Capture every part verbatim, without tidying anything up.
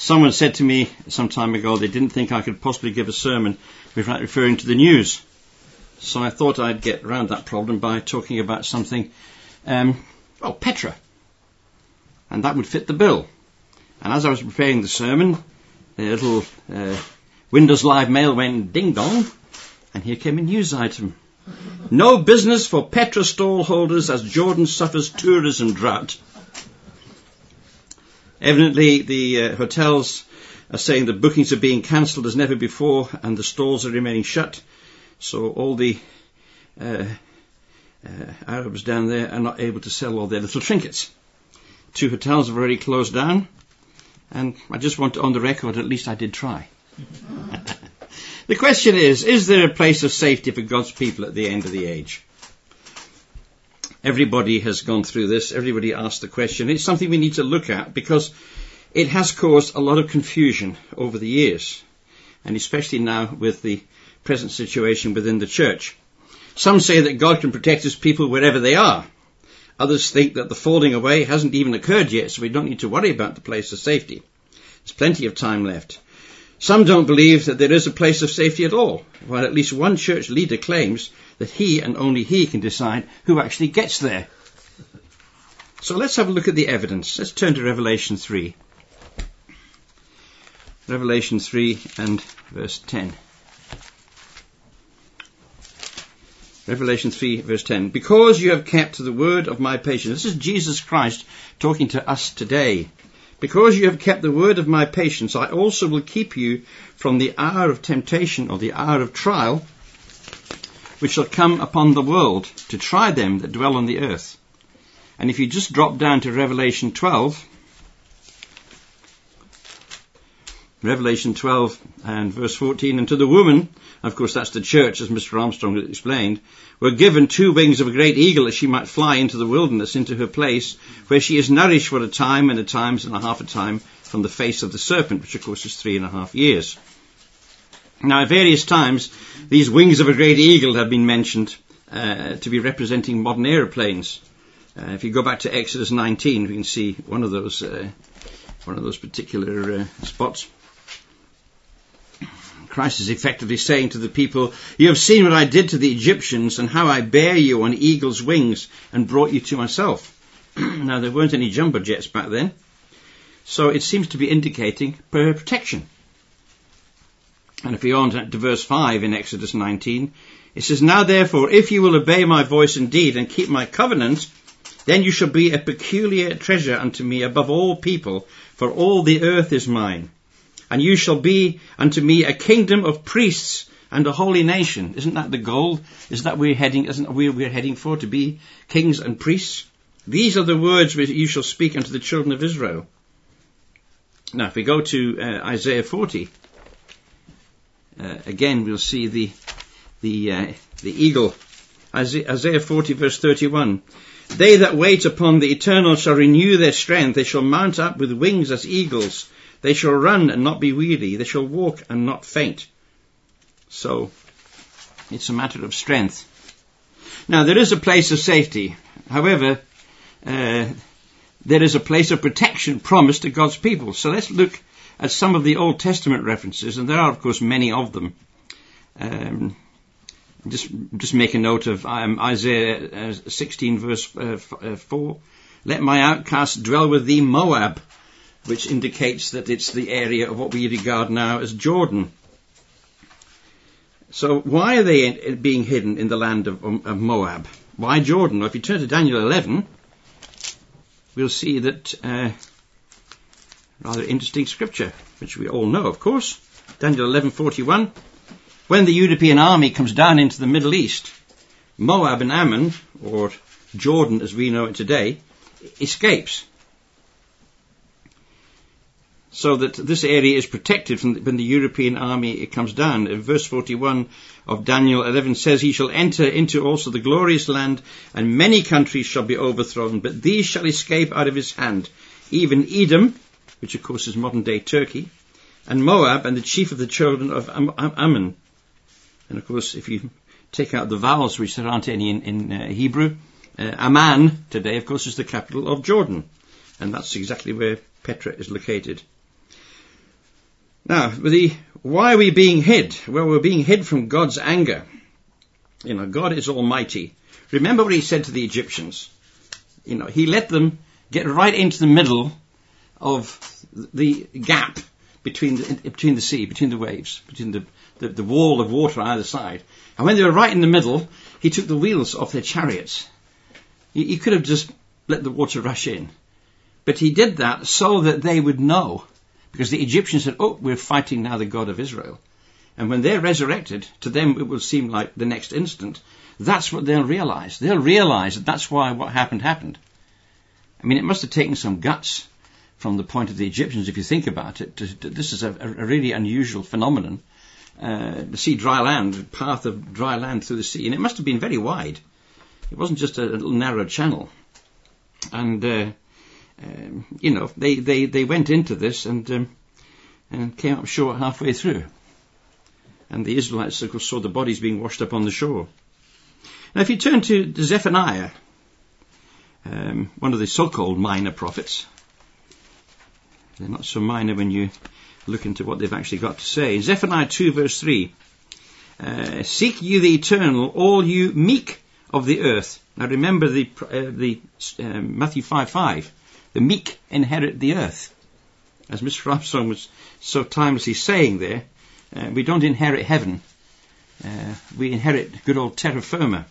Someone said to me some time ago they didn't think I could possibly give a sermon without referring to the news. So I thought I'd get around that problem by talking about something, um, well, Petra. And that would fit the bill. And as I was preparing the sermon, a little uh, Windows Live Mail went ding-dong, and here came a news item. No business for Petra stall holders as Jordan suffers tourism drought. Evidently, the uh, hotels are saying the bookings are being cancelled as never before, and the stalls are remaining shut. So all the uh, uh, Arabs down there are not able to sell all their little trinkets. Two hotels have already closed down, and I just want to, on the record, at least I did try. The question is, is there a place of safety for God's people at the end of the age? Everybody has gone through this. Everybody asked the question. It's something we need to look at because it has caused a lot of confusion over the years, and especially now with the present situation within the church. Some say that God can protect his people wherever they are. Others think that the falling away hasn't even occurred yet, so we don't need to worry about the place of safety. There's plenty of time left. Some don't believe that there is a place of safety at all, while at least one church leader claims that he and only he can decide who actually gets there. So let's have a look at the evidence. Let's turn to Revelation three. Revelation three and verse ten. Revelation three verse ten. Because you have kept the word of my patience. This is Jesus Christ talking to us today. Because you have kept the word of my patience, I also will keep you from the hour of temptation or the hour of trial, which shall come upon the world to try them that dwell on the earth. And if you just drop down to Revelation twelve, Revelation twelve and verse fourteen, and to the woman, of course that's the church, as Mister Armstrong has explained, were given two wings of a great eagle that she might fly into the wilderness, into her place, where she is nourished for a time and a times and a half a time from the face of the serpent, which of course is three and a half years. Now at various times, these wings of a great eagle have been mentioned uh, to be representing modern aeroplanes. Uh, if you go back to Exodus nineteen, we can see one of those, uh, one of those particular uh, spots. Christ is effectively saying to the people, you have seen what I did to the Egyptians and how I bear you on eagle's wings and brought you to myself. Now, there weren't any jumbo jets back then, so it seems to be indicating protection. And if we go on to verse five in Exodus nineteen, it says, now therefore, if you will obey my voice indeed and keep my covenant, then you shall be a peculiar treasure unto me above all people, for all the earth is mine. And you shall be unto me a kingdom of priests and a holy nation. Isn't that the goal? Is that we're heading, isn't that where we're heading for, to be kings and priests? These are the words which you shall speak unto the children of Israel. Now, if we go to uh, Isaiah forty, uh, again we'll see the the uh, the eagle. Isaiah forty verse thirty-one. They that wait upon the eternal shall renew their strength. They shall mount up with wings as eagles. They shall run and not be weary. They shall walk and not faint. So, it's a matter of strength. Now, there is a place of safety. However, uh, there is a place of protection promised to God's people. So let's look at some of the Old Testament references, and there are, of course, many of them. Um, just, just make a note of um, Isaiah uh, sixteen, verse uh, four. Let my outcasts dwell with thee, Moab, which indicates that it's the area of what we regard now as Jordan. So why are they being hidden in the land of, of Moab? Why Jordan? Well, if you turn to Daniel eleven, we'll see that uh, rather interesting scripture, which we all know, of course. Daniel eleven forty-one. When the European army comes down into the Middle East, Moab and Ammon, or Jordan as we know it today, escapes. So that this area is protected from the, when the European army it comes down. In verse forty-one of Daniel eleven says, he shall enter into also the glorious land, and many countries shall be overthrown, but these shall escape out of his hand, even Edom, which of course is modern day Turkey, and Moab, and the chief of the children of Am- Am- Ammon. And of course, if you take out the vowels, which there aren't any in, in uh, Hebrew, uh, Amman today, of course, is the capital of Jordan. And that's exactly where Petra is located. Now, the, why are we being hid? Well, we're being hid from God's anger. You know, God is almighty. Remember what he said to the Egyptians. You know, he let them get right into the middle of the gap between the, between the sea, between the waves, between the, the, the wall of water on either side. And when they were right in the middle, he took the wheels off their chariots. He, he could have just let the water rush in. But he did that so that they would know. Because the Egyptians said, oh, we're fighting now the God of Israel. And when they're resurrected, to them it will seem like the next instant. That's what they'll realize. They'll realize that that's why what happened happened. I mean, it must have taken some guts from the point of the Egyptians, if you think about it. To, to, this is a, a really unusual phenomenon. Uh, to see dry land, path of dry land through the sea. And it must have been very wide. It wasn't just a, a little narrow channel. And, uh, um, you know, they, they, they went into this and, um, and came up short halfway through. And the Israelites, of course, saw the bodies being washed up on the shore. Now, if you turn to Zephaniah, um, one of the so-called minor prophets, they're not so minor when you look into what they've actually got to say. In Zephaniah two, verse three, uh, seek ye the eternal, all you meek of the earth. Now, remember the uh, the uh, Matthew five five, the meek inherit the earth. As Mister Armstrong was so timelessly saying there, Uh, we don't inherit heaven. Uh, we inherit good old terra firma.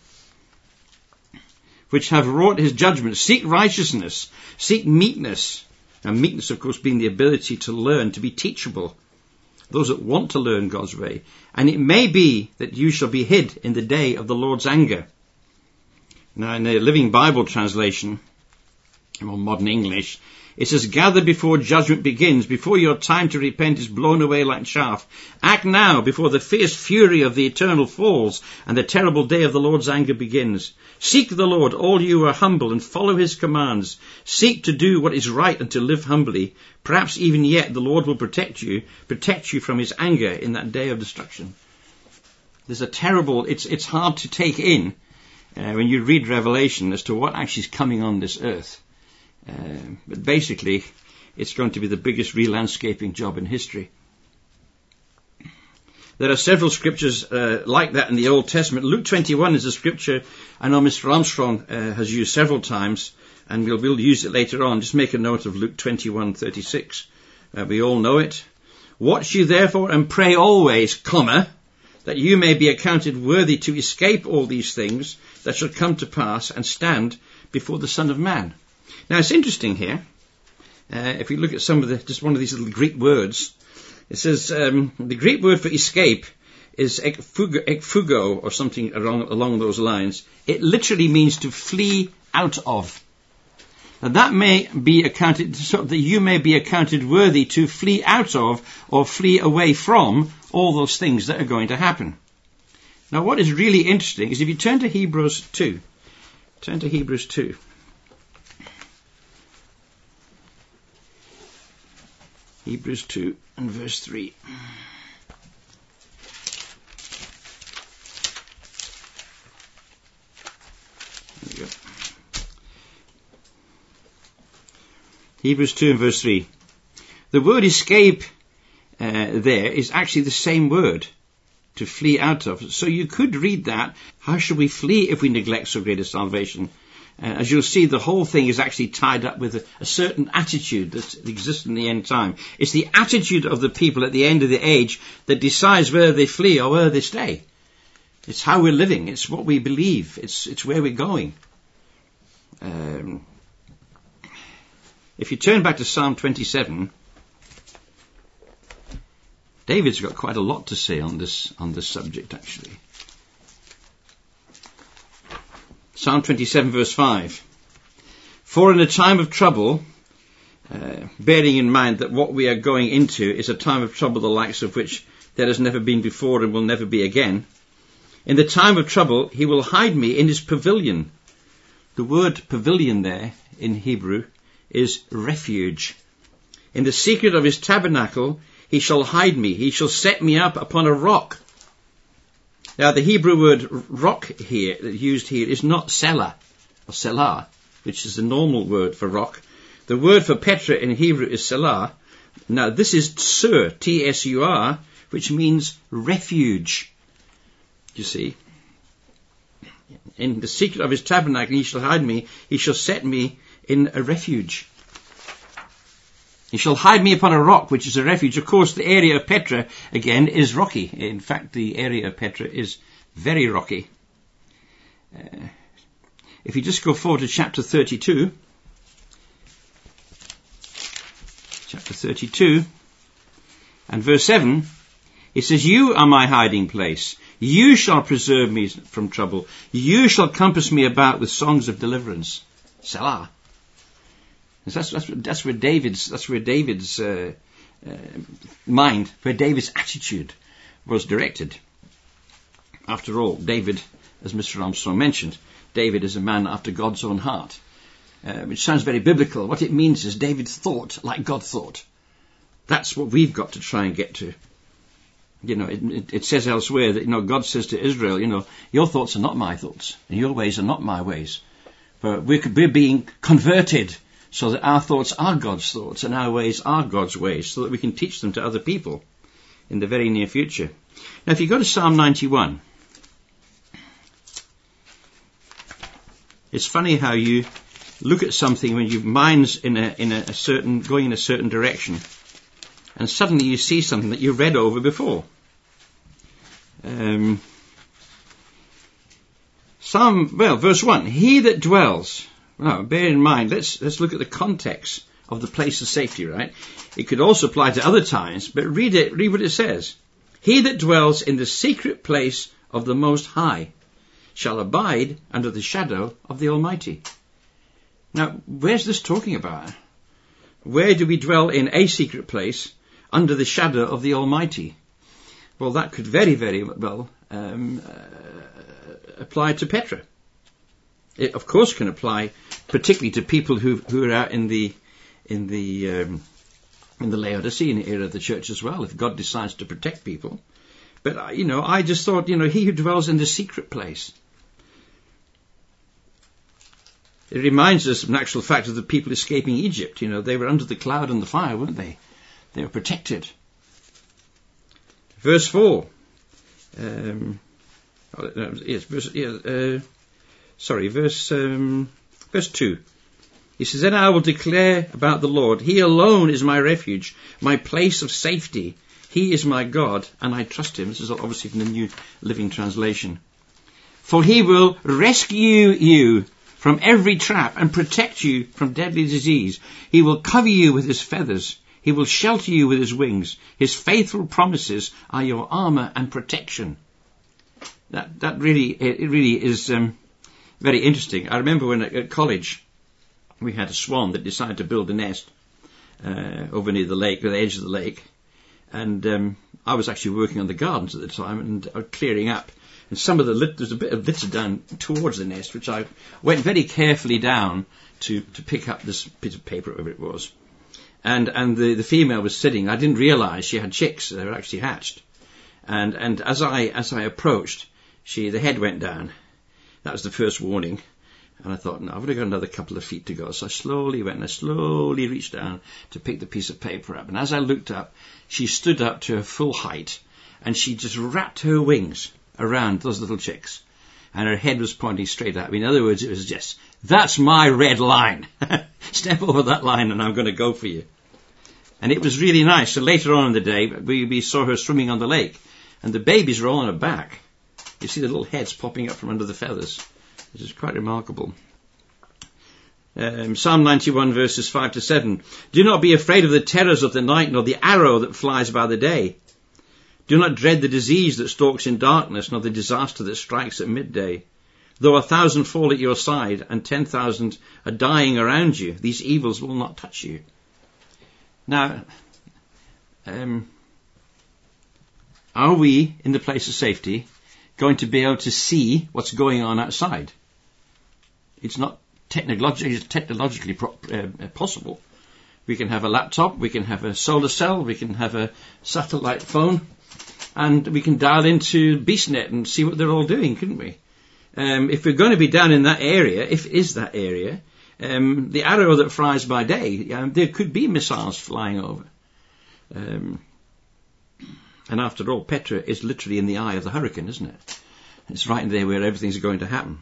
Which have wrought his judgment. Seek righteousness. Seek meekness. And meekness, of course, being the ability to learn, to be teachable. Those that want to learn God's way. And it may be that you shall be hid in the day of the Lord's anger. Now, in the Living Bible translation, or modern English, it says, gather before judgment begins, before your time to repent is blown away like chaff. Act now before the fierce fury of the eternal falls and the terrible day of the Lord's anger begins. Seek the Lord, all you who are humble, and follow his commands. Seek to do what is right and to live humbly. Perhaps even yet the Lord will protect you, protect you from his anger in that day of destruction. There's a terrible, it's, it's hard to take in uh, when you read Revelation as to what actually is coming on this earth. Uh, but basically, it's going to be the biggest re-landscaping job in history. There are several scriptures uh, like that in the Old Testament. Luke twenty-one is a scripture I know Mister Armstrong uh, has used several times, and we'll, we'll use it later on. Just make a note of Luke twenty-one thirty-six. Uh, we all know it. Watch you therefore and pray always, comma, that you may be accounted worthy to escape all these things that shall come to pass and stand before the Son of Man. Now, it's interesting here, uh, if we look at some of the, just one of these little Greek words, it says, um, the Greek word for escape is ekfugo, ekfugo or something along, along those lines. It literally means to flee out of. Now, that may be accounted, so that you may be accounted worthy to flee out of or flee away from all those things that are going to happen. Now, what is really interesting is if you turn to Hebrews two, turn to Hebrews two. Hebrews two and verse three. There we go. Hebrews two and verse three. The word escape uh, there is actually the same word, to flee out of. So you could read that, how shall we flee if we neglect so great a salvation? Uh, as you'll see, the whole thing is actually tied up with a, a certain attitude that exists in the end time. It's the attitude of the people at the end of the age that decides whether they flee or whether they stay. It's how we're living. It's what we believe. It's it's where we're going. Um, if you turn back to Psalm twenty-seven, David's got quite a lot to say on this on this subject, actually. Psalm twenty-seven verse five. For in a time of trouble, uh, bearing in mind that what we are going into is a time of trouble the likes of which there has never been before and will never be again. In the time of trouble, he will hide me in his pavilion. The word pavilion there in Hebrew is refuge. In the secret of his tabernacle, he shall hide me. He shall set me up upon a rock. Now, the Hebrew word rock here, used here, is not selah, or selah, which is the normal word for rock. The word for Petra in Hebrew is selah. Now, this is Tsur, T S U R, which means refuge. You see, in the secret of his tabernacle he shall hide me, he shall set me in a refuge. He shall hide me upon a rock, which is a refuge. Of course, the area of Petra, again, is rocky. In fact, the area of Petra is very rocky. Uh, if you just go forward to chapter thirty-two, chapter thirty-two, and verse seven, it says, you are my hiding place. You shall preserve me from trouble. You shall compass me about with songs of deliverance. Selah. That's, that's, that's where David's, that's where David's uh, uh, mind, where David's attitude was directed. After all, David, as Mister Armstrong mentioned, David is a man after God's own heart, uh, which sounds very biblical. What it means is David thought like God thought. That's what we've got to try and get to. You know, it, it, it says elsewhere that, you know, God says to Israel, you know, your thoughts are not my thoughts, and your ways are not my ways. But we're, we're being converted so that our thoughts are God's thoughts and our ways are God's ways, so that we can teach them to other people in the very near future. Now, if you go to Psalm ninety-one, it's funny how you look at something when your mind's in a, in a, a certain, going in a certain direction, and suddenly you see something that you read over before. Um, Psalm, well, verse one, he that dwells. Now, bear in mind, let's let's look at the context of the place of safety, right? It could also apply to other times, but read it, read what it says. He that dwells in the secret place of the Most High shall abide under the shadow of the Almighty. Now, where's this talking about? Where do we dwell in a secret place under the shadow of the Almighty? Well, that could very, very well um, uh, apply to Petra. It, of course, can apply particularly to people who who are out in the in the um, in the Laodicean era of the church as well. If God decides to protect people, but uh, you know, I just thought, you know, he who dwells in the secret place. It reminds us, in actual fact, of the people escaping Egypt. You know, they were under the cloud and the fire, weren't they? They were protected. Verse four. Um, yes, verse. Yeah, uh, sorry, verse um, verse two. He says, "Then I will declare about the Lord. He alone is my refuge, my place of safety. He is my God, and I trust him." This is obviously from the New Living Translation. "For he will rescue you from every trap and protect you from deadly disease. He will cover you with his feathers. He will shelter you with his wings. His faithful promises are your armour and protection." That that really it really is um, very interesting. I remember when at college we had a swan that decided to build a nest uh, over near the lake, at the edge of the lake, and um, I was actually working on the gardens at the time and uh, clearing up. And some of the lit- there's a bit of litter down towards the nest, which I went very carefully down to, to pick up this bit of paper, whatever it was. And and the, the female was sitting. I didn't realise she had chicks; they were actually hatched. And and as I as I approached, she the head went down. That was the first warning. And I thought, no, I've only got another couple of feet to go. So I slowly went and I slowly reached down to pick the piece of paper up. And as I looked up, she stood up to her full height, and she just wrapped her wings around those little chicks, and her head was pointing straight at me. In other words, it was just, that's my red line. Step over that line and I'm going to go for you. And it was really nice. So later on in the day, we, we saw her swimming on the lake, and the babies were all on her back. You see the little heads popping up from under the feathers, which is quite remarkable. Um, Psalm ninety-one verses five to seven. "Do not be afraid of the terrors of the night, nor the arrow that flies by the day. Do not dread the disease that stalks in darkness, nor the disaster that strikes at midday. Though a thousand fall at your side and ten thousand are dying around you, these evils will not touch you." Now, um, are we, in the place of safety, going to be able to see what's going on outside? It's not technologically, it's technologically pro- uh, possible. We can have a laptop, we can have a solar cell, we can have a satellite phone, and we can dial into BeastNet and see what they're all doing, couldn't we? Um, if we're going to be down in that area, if it is that area, um, the arrow that flies by day, um, there could be missiles flying over. Um, and after all, Petra is literally in the eye of the hurricane, isn't it? It's right there where everything's going to happen.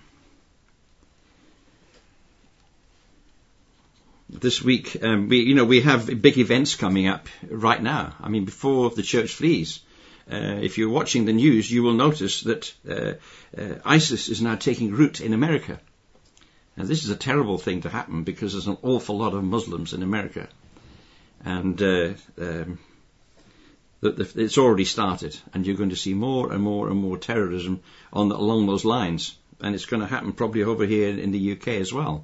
This week, um, we, you know, we have big events coming up right now. I mean, before the church flees, uh, if you're watching the news, you will notice that uh, uh, ISIS is now taking root in America. Now, this is a terrible thing to happen because there's an awful lot of Muslims in America. And uh, um, the, the, it's already started, and you're going to see more and more and more terrorism on the, along those lines. And it's going to happen probably over here in the U K as well.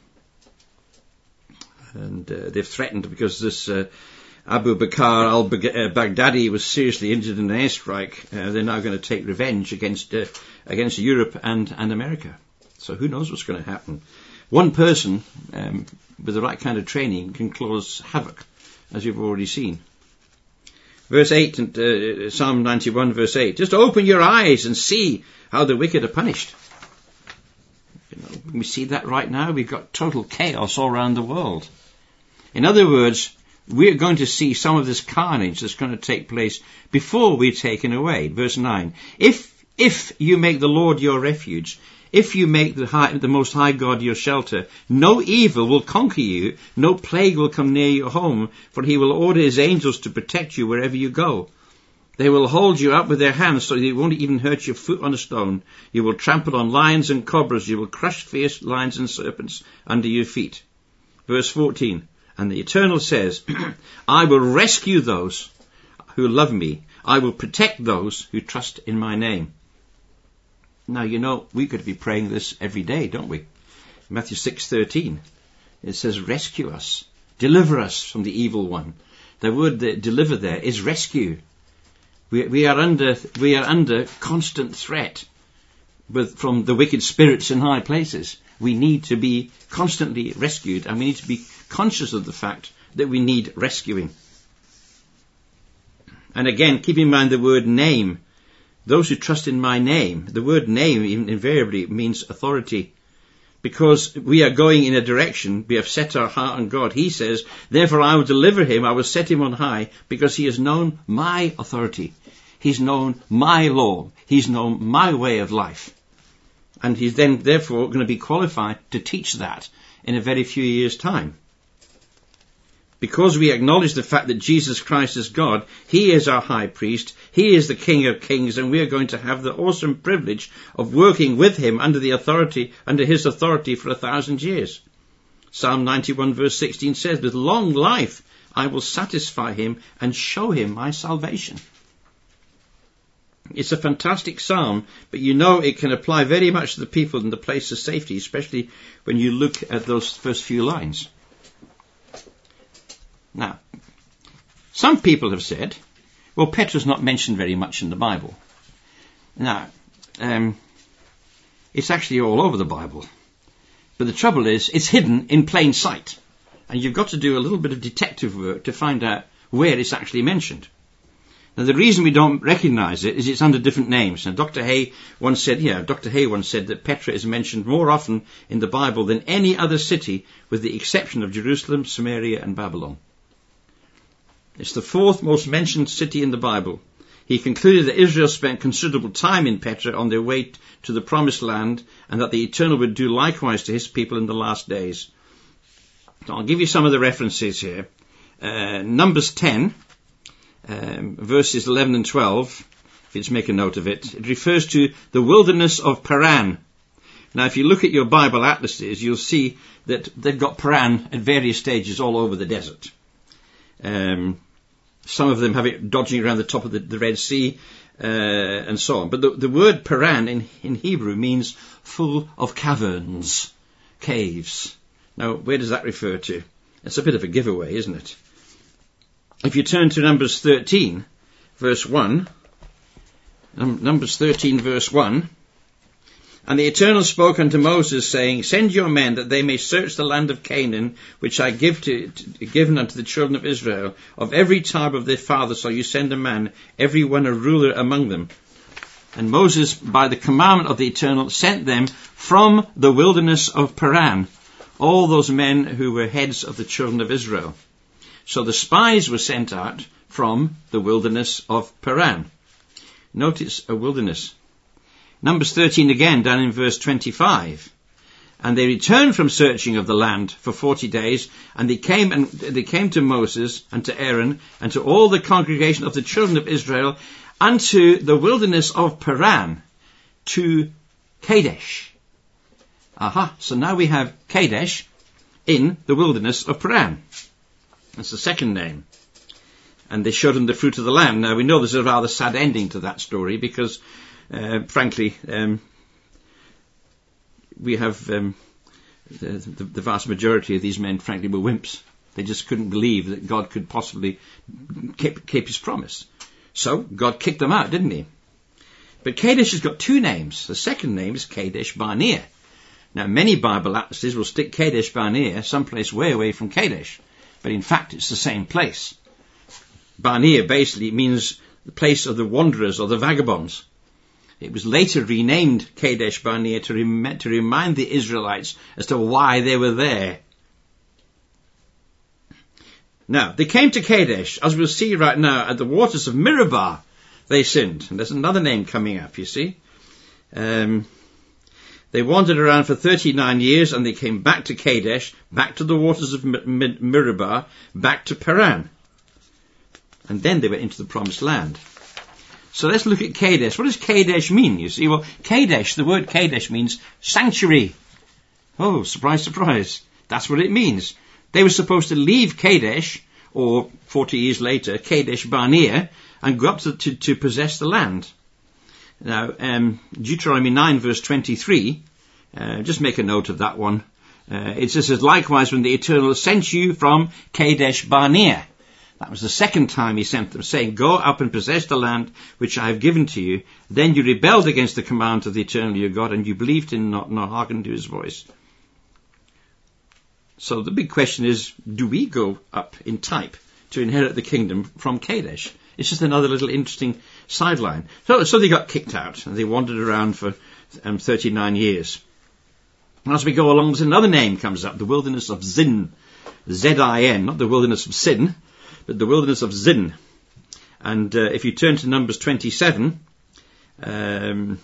And uh, they've threatened, because this uh, Abu Bakr al-Baghdadi was seriously injured in an airstrike, uh, they're now going to take revenge against uh, against Europe and, and America. So who knows what's going to happen. One person um, with the right kind of training can cause havoc, as you've already seen. Verse eight, and uh, Psalm ninety-one, verse eight. Just open your eyes and see how the wicked are punished. You know, we see that right now. We've got total chaos all around the world. In other words, we're going to see some of this carnage that's going to take place before we're taken away. Verse nine. If if you make the Lord your refuge, if you make the, high, the Most High God your shelter, no evil will conquer you, no plague will come near your home, for he will order his angels to protect you wherever you go. They will hold you up with their hands so that you won't even hurt your foot on a stone. You will trample on lions and cobras. You will crush fierce lions and serpents under your feet. Verse fourteen. And the Eternal says, I will rescue those who love me. I will protect those who trust in my name. Now, you know, we could be praying this every day, don't we? Matthew six thirteen. It says, rescue us. Deliver us from the evil one. The word that deliver there is rescue. We, we are under we are under constant threat with, from the wicked spirits in high places. We need to be constantly rescued, and we need to be conscious of the fact that we need rescuing. And again, keep in mind the word name. Those who trust in my name. The word name invariably means authority. Because we are going in a direction, we have set our heart on God. He says, therefore I will deliver him, I will set him on high, because he has known my authority. He's known my law. He's known my way of life. And he's then, therefore, going to be qualified to teach that in a very few years' time. Because we acknowledge the fact that Jesus Christ is God, he is our high priest, he is the King of kings, and we are going to have the awesome privilege of working with him under the authority, under his authority for a thousand years. Psalm ninety-one verse sixteen says, with long life I will satisfy him and show him my salvation. It's a fantastic psalm, but you know it can apply very much to the people in the place of safety, especially when you look at those first few lines. Now, some people have said, well, Petra's not mentioned very much in the Bible. Now, um, it's actually all over the Bible. But the trouble is, it's hidden in plain sight. And you've got to do a little bit of detective work to find out where it's actually mentioned. Now, the reason we don't recognize it is it's under different names. Now, Doctor Hay once said, yeah, Doctor Hay once said that Petra is mentioned more often in the Bible than any other city, with the exception of Jerusalem, Samaria, and Babylon. It's the fourth most mentioned city in the Bible. He concluded that Israel spent considerable time in Petra on their way to the Promised Land, and that the Eternal would do likewise to his people in the last days. So I'll give you some of the references here. Uh, Numbers ten. Um, verses eleven and twelve, if you just make a note of it, it refers to the wilderness of Paran. Now, if you look at your Bible atlases, you'll see that they've got Paran at various stages all over the desert. Um, some of them have it dodging around the top of the, the Red Sea, uh, and so on. But the, the word Paran in, in Hebrew means full of caverns, caves. Now, where does that refer to? It's a bit of a giveaway, isn't it? If you turn to Numbers thirteen, verse one, um, Numbers thirteen, verse one, and the Eternal spoke unto Moses, saying, send your men that they may search the land of Canaan, which I give to, to given unto the children of Israel. Of every tribe of their fathers shall you send a man, every one a ruler among them. And Moses, by the commandment of the Eternal, sent them from the wilderness of Paran, all those men who were heads of the children of Israel. So the spies were sent out from the wilderness of Paran. Notice a wilderness. Numbers thirteen again, down in verse twenty-five. And they returned from searching of the land for forty days, and they came and they came to Moses and to Aaron and to all the congregation of the children of Israel unto the wilderness of Paran, to Kadesh. Aha, so now we have Kadesh in the wilderness of Paran. That's the second name. And they showed him the fruit of the land. Now we know there's a rather sad ending to that story because, uh, frankly, um, we have um, the, the, the vast majority of these men, frankly, were wimps. They just couldn't believe that God could possibly keep, keep his promise. So God kicked them out, didn't he? But Kadesh has got two names. The second name is Kadesh Barnea. Now, many Bible atlases will stick Kadesh Barnea someplace way away from Kadesh, but in fact it's the same place. Barnea basically means the place of the wanderers or the vagabonds. It was later renamed Kadesh Barnea to, rem- to remind the Israelites as to why they were there. Now, they came to Kadesh, as we'll see right now, at the waters of Meribah, they sinned. And there's another name coming up, you see. Um, they wandered around for thirty-nine years, and they came back to Kadesh, back to the waters of Mer- Meribah, back to Paran. And then they went into the promised land. So let's look at Kadesh. What does Kadesh mean, you see? Well, Kadesh, the word Kadesh means sanctuary. Oh, surprise, surprise. That's what it means. They were supposed to leave Kadesh, or forty years later, Kadesh Barnea, and go up to, to, to possess the land. Now, um, Deuteronomy nine verse twenty-three, uh, just make a note of that one. Uh, it says, likewise when the Eternal sent you from Kadesh Barnea. That was the second time he sent them, saying, go up and possess the land which I have given to you. Then you rebelled against the command of the Eternal your God, and you believed in not, nor hearkened to his voice. So the big question is, do we go up in type to inherit the kingdom from Kadesh? It's just another little interesting sideline. So, so they got kicked out, and they wandered around for um, thirty-nine years. And as we go along, there's another name comes up, the wilderness of Zin. Z I N, not the wilderness of sin, but the wilderness of Zin. And uh, if you turn to Numbers twenty-seven, um,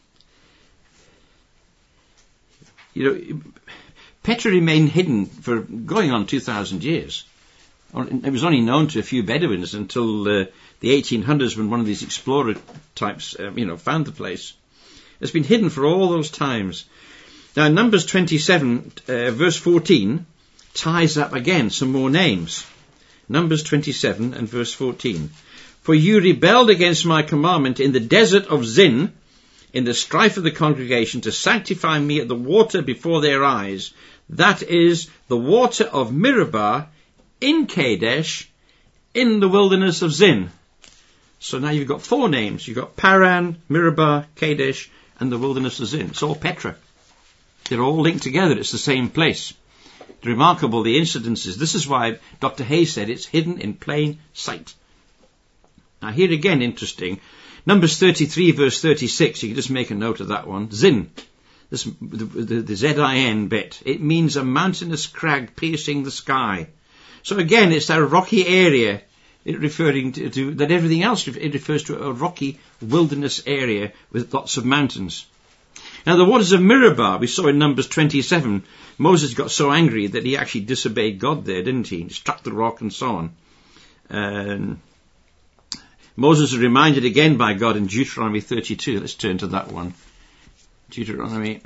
you know, Petra remained hidden for going on two thousand years. It was only known to a few Bedouins until uh, the eighteen hundreds when one of these explorer types, um, you know, found the place. It's been hidden for all those times. Now, Numbers twenty-seven, uh, verse fourteen, ties up again some more names. Numbers twenty-seven and verse fourteen. For you rebelled against my commandment in the desert of Zin, in the strife of the congregation, to sanctify me at the water before their eyes. That is the water of Meribah in Kadesh, in the wilderness of Zin. So now you've got four names. You've got Paran, Meribah, Kadesh, and the wilderness of Zin. It's all Petra. They're all linked together. It's the same place. Remarkable, the incidences. This is why Doctor Hayes said it's hidden in plain sight. Now here again, interesting. Numbers thirty-three, verse thirty-six. You can just make a note of that one. Zin. This, the, the, the Z I N bit. It means a mountainous crag piercing the sky. So again, it's that rocky area, it referring to, to that everything else, it refers to a rocky wilderness area with lots of mountains. Now the waters of Meribah, we saw in Numbers twenty-seven, Moses got so angry that he actually disobeyed God there, didn't he? He struck the rock and so on. Um, Moses is reminded again by God in Deuteronomy thirty-two. Let's turn to that one. Deuteronomy,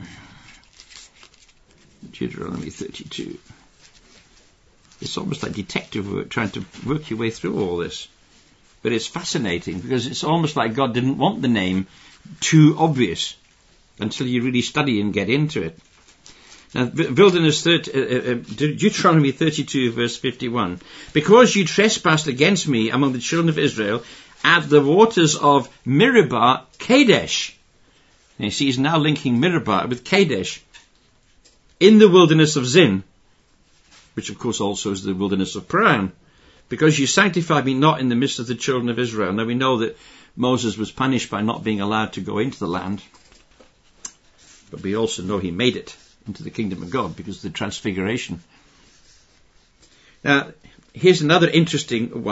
Deuteronomy thirty-two. It's almost like detective work, trying to work your way through all this. But it's fascinating because it's almost like God didn't want the name too obvious until you really study and get into it. Now, Wilderness thirty, uh, uh, Deuteronomy thirty-two, verse fifty-one. Because you trespassed against me among the children of Israel at the waters of Meribah, Kadesh. And you see, he's now linking Meribah with Kadesh in the wilderness of Zin, which of course also is the wilderness of Paran. Because you sanctified me not in the midst of the children of Israel. Now we know that Moses was punished by not being allowed to go into the land. But we also know he made it into the kingdom of God because of the transfiguration. Now, here's another interesting one.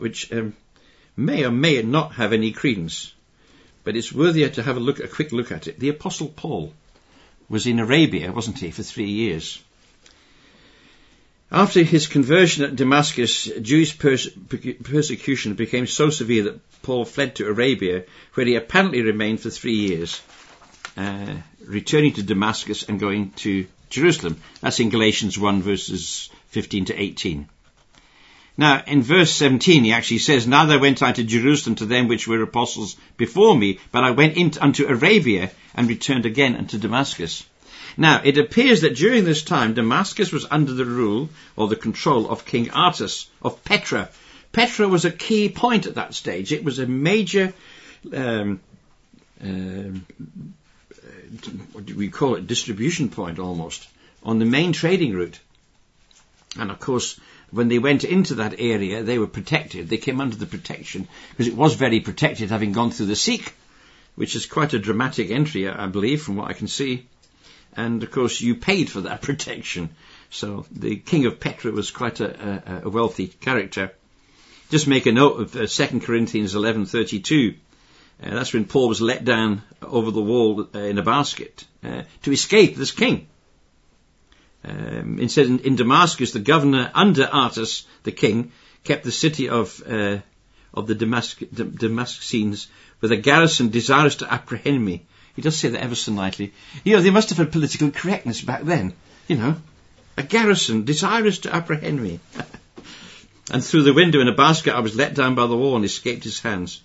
which um, may or may not have any credence, but it's worthy to have a look, a quick look at it. The Apostle Paul was in Arabia, wasn't he, for three years. After his conversion at Damascus, Jewish perse- persecution became so severe that Paul fled to Arabia, where he apparently remained for three years, uh, returning to Damascus and going to Jerusalem. That's in Galatians one, verses fifteen to eighteen. Now, in verse seventeen, he actually says, "Neither went I to Jerusalem to them which were apostles before me, but I went in unto Arabia and returned again unto Damascus." Now, it appears that during this time, Damascus was under the rule or the control of King Artas of Petra. Petra was a key point at that stage. It was a major, um, uh, what do we call it, distribution point almost, on the main trading route. And of course, when they went into that area, they were protected. They came under the protection, because it was very protected, having gone through the Sikh, which is quite a dramatic entry, I believe, from what I can see. And, of course, you paid for that protection. So the king of Petra was quite a, a, a wealthy character. Just make a note of uh, Second Corinthians eleven thirty-two. Uh, that's when Paul was let down over the wall uh, in a basket uh, to escape this king. Um, instead, in, in Damascus, the governor under Artas, the king, kept the city of uh, of the Damasc- Damascenes with a garrison desirous to apprehend me. He does say that ever so nicely. You know, they must have had political correctness back then. You know, a garrison desirous to apprehend me. And through the window in a basket I was let down by the wall and escaped his hands.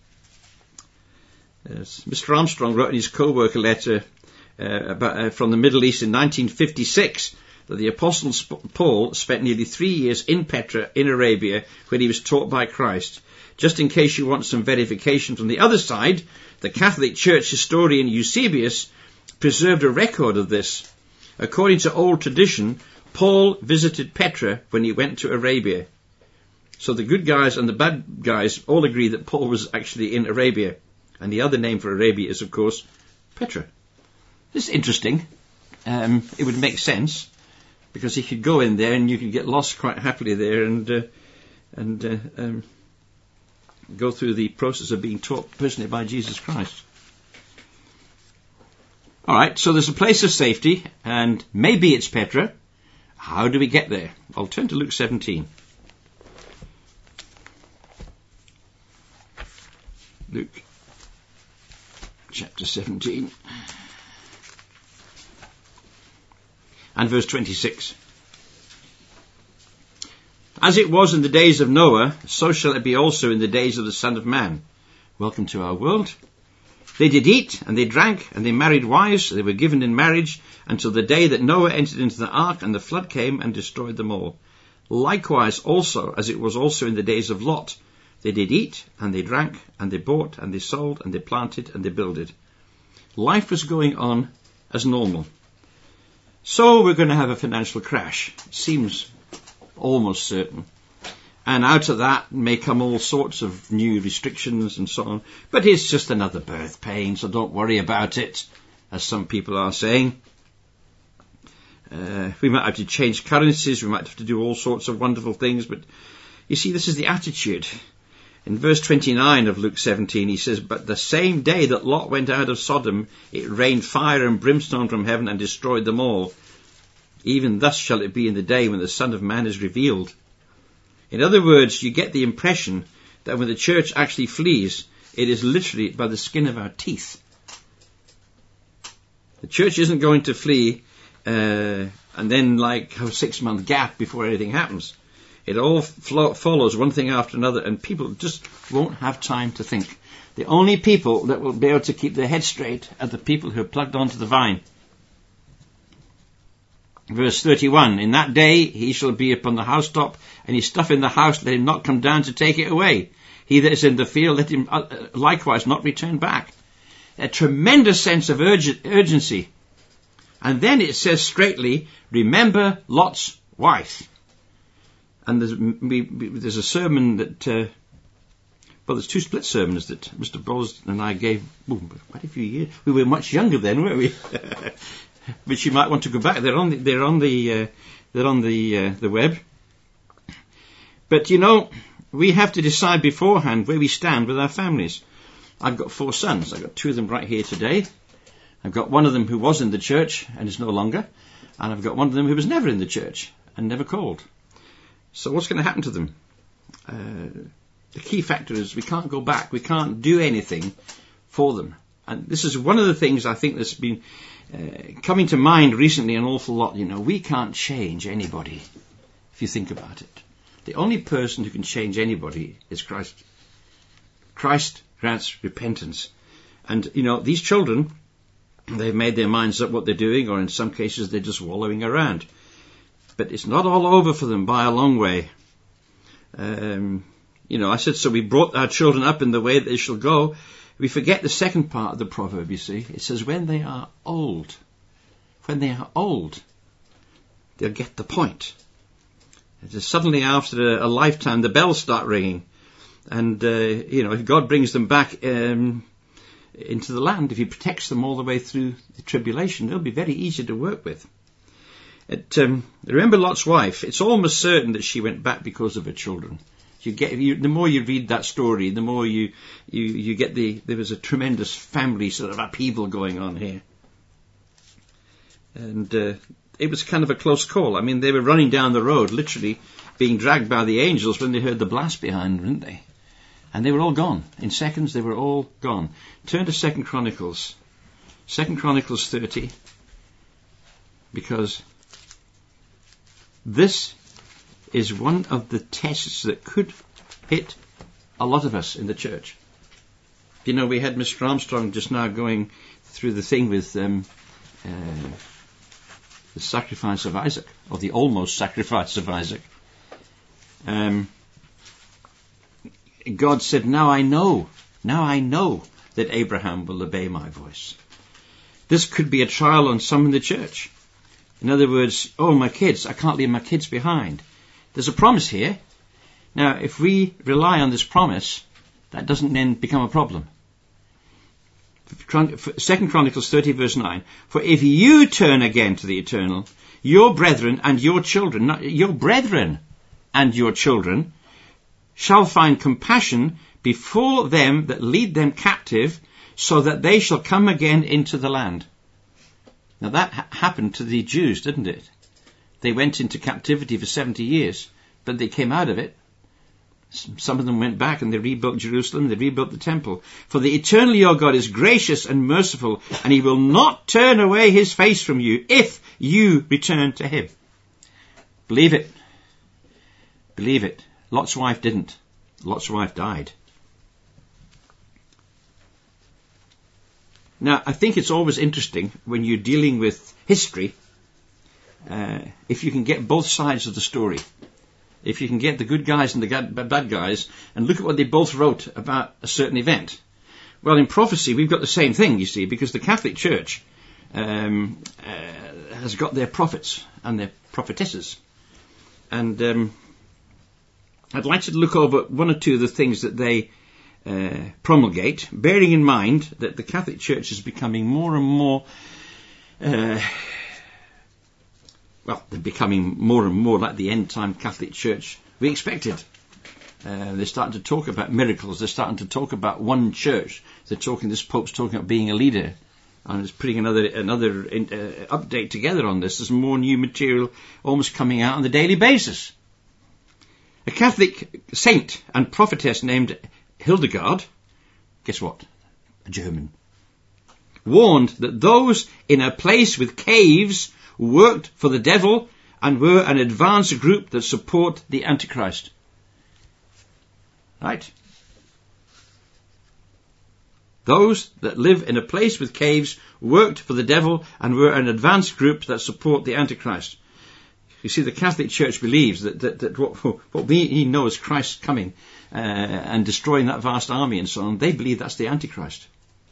Yes. Mister Armstrong wrote in his co-worker letter uh, about, uh, from the Middle East in nineteen fifty-six that the Apostle Paul spent nearly three years in Petra in Arabia when he was taught by Christ. Just in case you want some verification from the other side, the Catholic Church historian Eusebius preserved a record of this. According to old tradition, Paul visited Petra when he went to Arabia. So the good guys and the bad guys all agree that Paul was actually in Arabia. And the other name for Arabia is, of course, Petra. This is interesting. Um, it would make sense, because you could go in there and you could get lost quite happily there and uh, and uh, um, go through the process of being taught personally by Jesus Christ. All right, so there's a place of safety, and maybe it's Petra. How do we get there? I'll turn to Luke seventeen. Luke chapter seventeen and verse twenty-six. As it was in the days of Noah, so shall it be also in the days of the Son of Man. Welcome to our world. They did eat, and they drank, and they married wives, they were given in marriage, until the day that Noah entered into the ark, and the flood came and destroyed them all. Likewise also, as it was also in the days of Lot, they did eat, and they drank, and they bought, and they sold, and they planted, and they builded. Life was going on as normal. So we're going to have a financial crash. It seems almost certain. And out of that may come all sorts of new restrictions and so on. But it's just another birth pain, so don't worry about it, as some people are saying. Uh, we might have to change currencies, we might have to do all sorts of wonderful things, but you see, this is the attitude. In verse twenty-nine of Luke seventeen, he says, "But the same day that Lot went out of Sodom, it rained fire and brimstone from heaven and destroyed them all. Even thus shall it be in the day when the Son of Man is revealed." In other words, you get the impression that when the church actually flees, it is literally by the skin of our teeth. The church isn't going to flee uh, and then like have a six-month gap before anything happens. It all flo- follows one thing after another, and people just won't have time to think. The only people that will be able to keep their head straight are the people who are plugged onto the vine. Verse thirty-one, "In that day he shall be upon the housetop, and his stuff in the house, let him not come down to take it away. He that is in the field, let him uh, likewise not return back." A tremendous sense of urg- urgency. And then it says straightly, "Remember Lot's wife." And there's, we, we, there's a sermon that, uh, well, there's two split sermons that Mister Bowles and I gave, ooh, quite a few years. We were much younger then, weren't we? Which you might want to go back. They're on the, they're on the, uh, they're on the, uh, the web. But you know, we have to decide beforehand where we stand with our families. I've got four sons. I've got two of them right here today. I've got one of them who was in the church and is no longer. And I've got one of them who was never in the church and never called. So what's going to happen to them? Uh, the key factor is we can't go back. We can't do anything for them. And this is one of the things I think that's been uh, coming to mind recently an awful lot. You know, we can't change anybody, if you think about it. The only person who can change anybody is Christ. Christ grants repentance. And, you know, these children, they've made their minds up what they're doing, or in some cases they're just wallowing around. But it's not all over for them by a long way. Um, you know, I said, so we brought our children up in the way that they shall go. We forget the second part of the proverb, you see. It says, when they are old, when they are old, they'll get the point. Suddenly after a, a lifetime, the bells start ringing. And, uh, you know, if God brings them back um, into the land, if he protects them all the way through the tribulation, they'll be very easy to work with. It, um, remember Lot's wife. It's almost certain that she went back because of her children. You get, you, the more you read that story, the more you, you, you get the, there was a tremendous family sort of upheaval going on here. And uh, it was kind of a close call. I mean, they were running down the road, literally being dragged by the angels when they heard the blast behind them, didn't they? And they were all gone. In seconds, they were all gone. Turn to Second Chronicles. Second Chronicles thirty. Because this is one of the tests that could hit a lot of us in the church. You know, we had Mister Armstrong just now going through the thing with um, uh, the sacrifice of Isaac, or the almost sacrifice of Isaac. Um, God said, now I know, now I know that Abraham will obey my voice. This could be a trial on some in the church. In other words, oh, my kids, I can't leave my kids behind. There's a promise here. Now, if we rely on this promise, that doesn't then become a problem. Second Chronicles thirty verse nine. For if you turn again to the Eternal, your brethren and your children, not your brethren and your children, shall find compassion before them that lead them captive, so that they shall come again into the land. Now that ha- happened to the Jews, didn't it? They went into captivity for seventy years, but they came out of it. Some of them went back and they rebuilt Jerusalem, they rebuilt the temple. For the Eternal your God is gracious and merciful, and he will not turn away his face from you if you return to him. Believe it. Believe it. Lot's wife didn't. Lot's wife died. Now, I think it's always interesting when you're dealing with history, uh, if you can get both sides of the story. If you can get the good guys and the bad guys and look at what they both wrote about a certain event. Well, in prophecy, we've got the same thing, you see, because the Catholic Church um, uh, has got their prophets and their prophetesses. And um, I'd like to look over one or two of the things that they uh, promulgate, bearing in mind that the Catholic Church is becoming more and more... Uh, Well, they're becoming more and more like the end-time Catholic Church we expected. Uh, they're starting to talk about miracles. They're starting to talk about one church. They're talking. This Pope's talking about being a leader, and it's putting another another in, uh, update together on this. There's more new material almost coming out on a daily basis. A Catholic saint and prophetess named Hildegard, guess what? A German, warned that those in a place with caves worked for the devil and were an advanced group that support the Antichrist. Right? Those that live in a place with caves worked for the devil and were an advanced group that support the Antichrist. You see, the Catholic Church believes that, that, that what, what we know as Christ coming uh, and destroying that vast army and so on, they believe that's the Antichrist.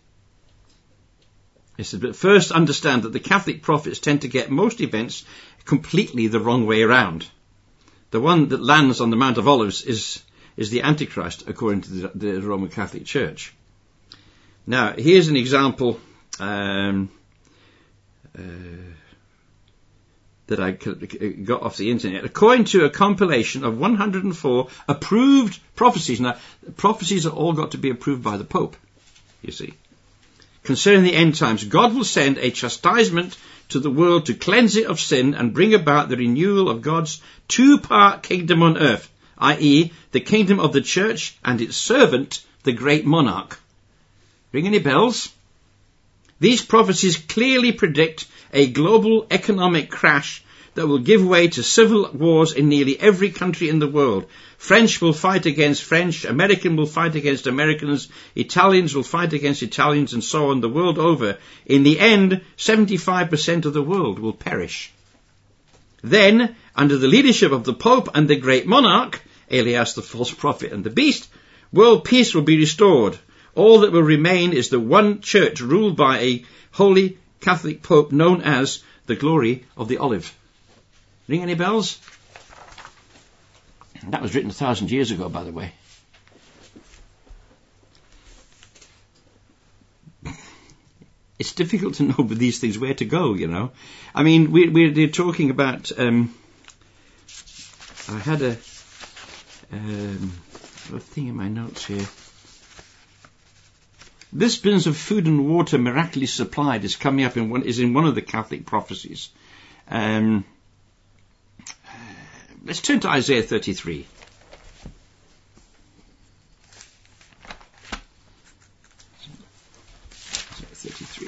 It said, but first understand that the Catholic prophets tend to get most events completely the wrong way around. The one that lands on the Mount of Olives is, is the Antichrist, according to the, the Roman Catholic Church. Now, here's an example. Um, uh, that I got off the internet, according to a compilation of one hundred four approved prophecies. Now, prophecies are all got to be approved by the Pope, you see. Concerning the end times, God will send a chastisement to the world to cleanse it of sin and bring about the renewal of God's two-part kingdom on earth, that is, the kingdom of the church and its servant, the great monarch. Ring any bells? These prophecies clearly predict a global economic crash that will give way to civil wars in nearly every country in the world. French will fight against French, American will fight against Americans, Italians will fight against Italians, and so on the world over. In the end, seventy-five percent of the world will perish. Then, under the leadership of the Pope and the great monarch, alias the false prophet and the beast, world peace will be restored. All that will remain is the one church ruled by a holy Catholic Pope known as the glory of the olive. Ring any bells? That was written a thousand years ago, by the way. It's difficult to know with these things where to go, you know. I mean, we, we're talking about... Um, I had a, um, a thing in my notes here. This business of food and water miraculously supplied is coming up in one, is in one of the Catholic prophecies. Um, let's turn to Isaiah thirty-three. Isaiah thirty-three.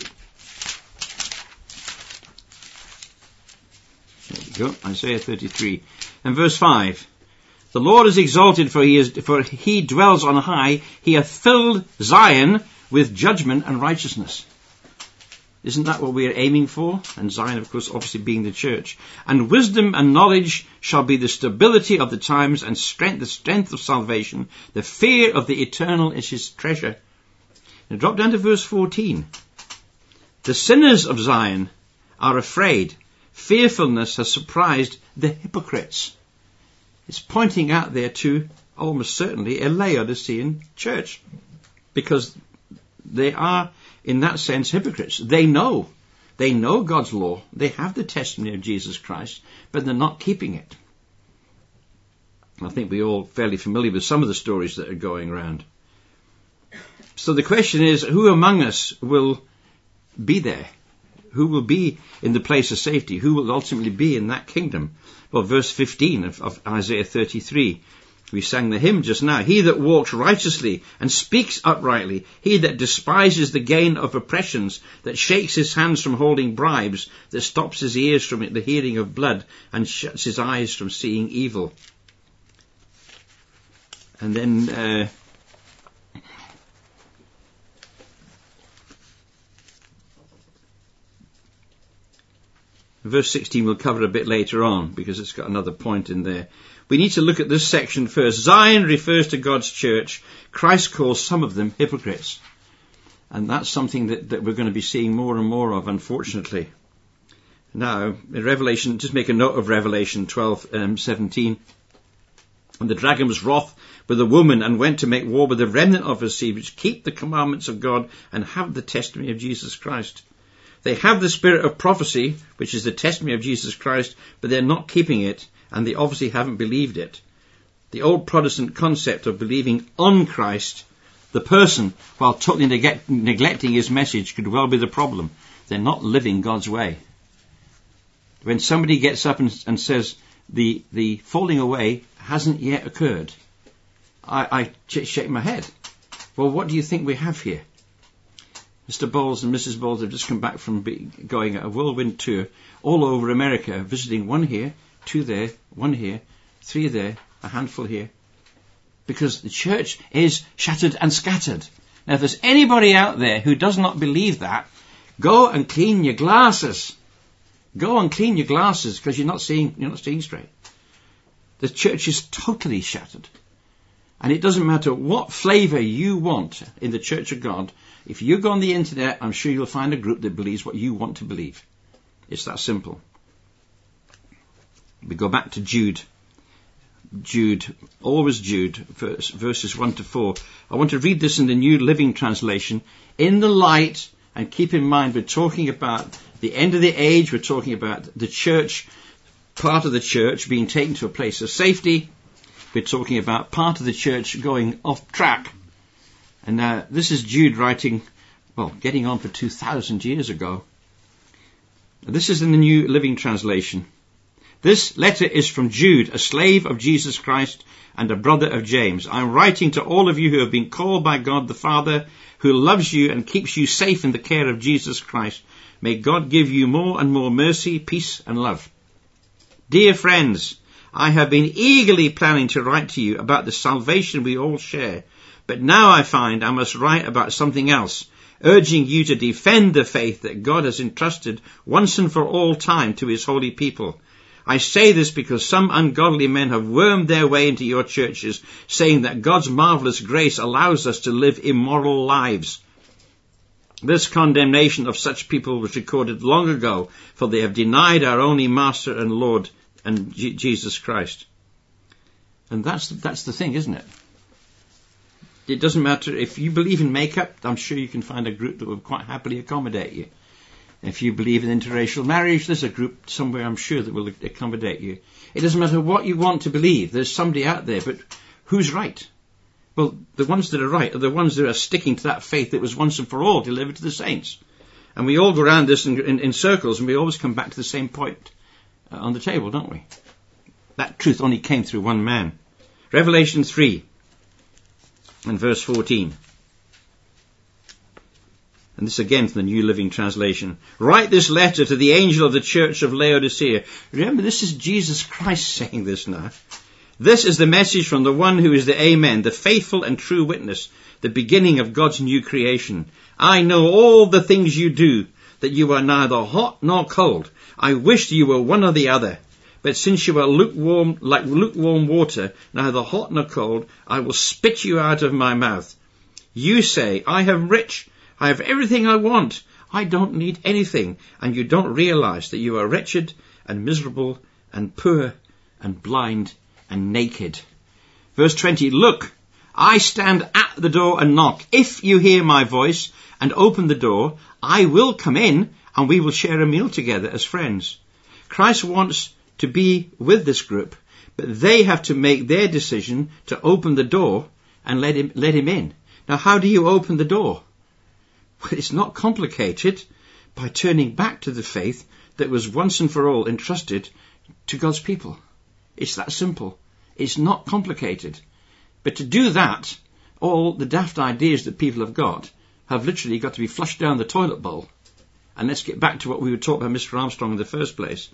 There we go. Isaiah thirty-three. And verse five. The Lord is exalted, for he is, for he dwells on high. He hath filled Zion with judgment and righteousness. Isn't that what we are aiming for? And Zion, of course, obviously being the church. And wisdom and knowledge shall be the stability of the times, and strength, the strength of salvation. The fear of the eternal is his treasure. Now drop down to verse fourteen. The sinners of Zion are afraid. Fearfulness has surprised the hypocrites. It's pointing out there to, almost certainly, a Laodicean church. Because they are, in that sense, hypocrites. They know. They know God's law. They have the testimony of Jesus Christ, but they're not keeping it. I think we're all fairly familiar with some of the stories that are going around. So the question is, who among us will be there? Who will be in the place of safety? Who will ultimately be in that kingdom? Well, verse fifteen of, of Isaiah thirty-three. We sang the hymn just now. He that walks righteously and speaks uprightly, he that despises the gain of oppressions, that shakes his hands from holding bribes, that stops his ears from the hearing of blood, and shuts his eyes from seeing evil. And then uh, verse sixteen we'll cover a bit later on, because it's got another point in there. We need to look at this section first. Zion refers to God's church. Christ calls some of them hypocrites. And that's something that, that we're going to be seeing more and more of, unfortunately. Now, in Revelation, just make a note of Revelation twelve, um, seventeen. And the dragon was wroth with the woman, and went to make war with the remnant of her seed, which keep the commandments of God and have the testimony of Jesus Christ. They have the spirit of prophecy, which is the testimony of Jesus Christ, but they're not keeping it, and they obviously haven't believed it. The old Protestant concept of believing on Christ, the person, while totally neg- neglecting his message, could well be the problem. They're not living God's way. When somebody gets up and, and says the the falling away hasn't yet occurred, I, I ch- shake my head. Well, what do you think we have here? Mister Bowles and Missus Bowles have just come back from be- going a whirlwind tour all over America, visiting one here, two there, one here, three there, a handful here. Because the church is shattered and scattered. Now, if there's anybody out there who does not believe that, go and clean your glasses. Go and clean your glasses, because you're not seeing, you're not seeing straight. The church is totally shattered. And it doesn't matter what flavour you want in the Church of God. If you go on the internet, I'm sure you'll find a group that believes what you want to believe. It's that simple. We go back to Jude. Jude, always Jude, verse, verses one to four. I want to read this in the New Living Translation. In the light, and keep in mind we're talking about the end of the age, we're talking about the church part of the church being taken to a place of safety. We're talking about part of the church going off track. And now this is Jude writing, well, getting on for two thousand years ago. This is in the New Living Translation. This letter is from Jude, a slave of Jesus Christ and a brother of James. I'm writing to all of you who have been called by God the Father, who loves you and keeps you safe in the care of Jesus Christ. May God give you more and more mercy, peace and love. Dear friends, I have been eagerly planning to write to you about the salvation we all share, but now I find I must write about something else, urging you to defend the faith that God has entrusted once and for all time to his holy people. I say this because some ungodly men have wormed their way into your churches, saying that God's marvelous grace allows us to live immoral lives. This condemnation of such people was recorded long ago, for they have denied our only Master and Lord and G- Jesus Christ. And that's that's the thing, isn't it? It doesn't matter if you believe in makeup. I'm sure you can find a group that will quite happily accommodate you. If you believe in interracial marriage, there's a group somewhere, I'm sure, that will accommodate you. It doesn't matter what you want to believe. There's somebody out there, but who's right? Well, the ones that are right are the ones that are sticking to that faith that was once and for all delivered to the saints. And we all go around this in, in, in circles, and we always come back to the same point uh, on the table, don't we? That truth only came through one man. Revelation three and verse fourteen. And this again from the New Living Translation. Write this letter to the angel of the church of Laodicea. Remember, this is Jesus Christ saying this now. This is the message from the one who is the Amen, the faithful and true witness, the beginning of God's new creation. I know all the things you do, that you are neither hot nor cold. I wished you were one or the other. But since you are lukewarm, like lukewarm water, neither hot nor cold, I will spit you out of my mouth. You say, I am rich. I have everything I want. I don't need anything. And you don't realize that you are wretched and miserable and poor and blind and naked. Verse twenty, look, I stand at the door and knock. If you hear my voice and open the door, I will come in and we will share a meal together as friends. Christ wants to be with this group, but they have to make their decision to open the door and let him, let him in. Now, how do you open the door? It's not complicated by turning back to the faith that was once and for all entrusted to God's people. It's that simple. It's not complicated. But to do that, all the daft ideas that people have got have literally got to be flushed down the toilet bowl. And let's get back to what we were taught by Mister Armstrong in the first place.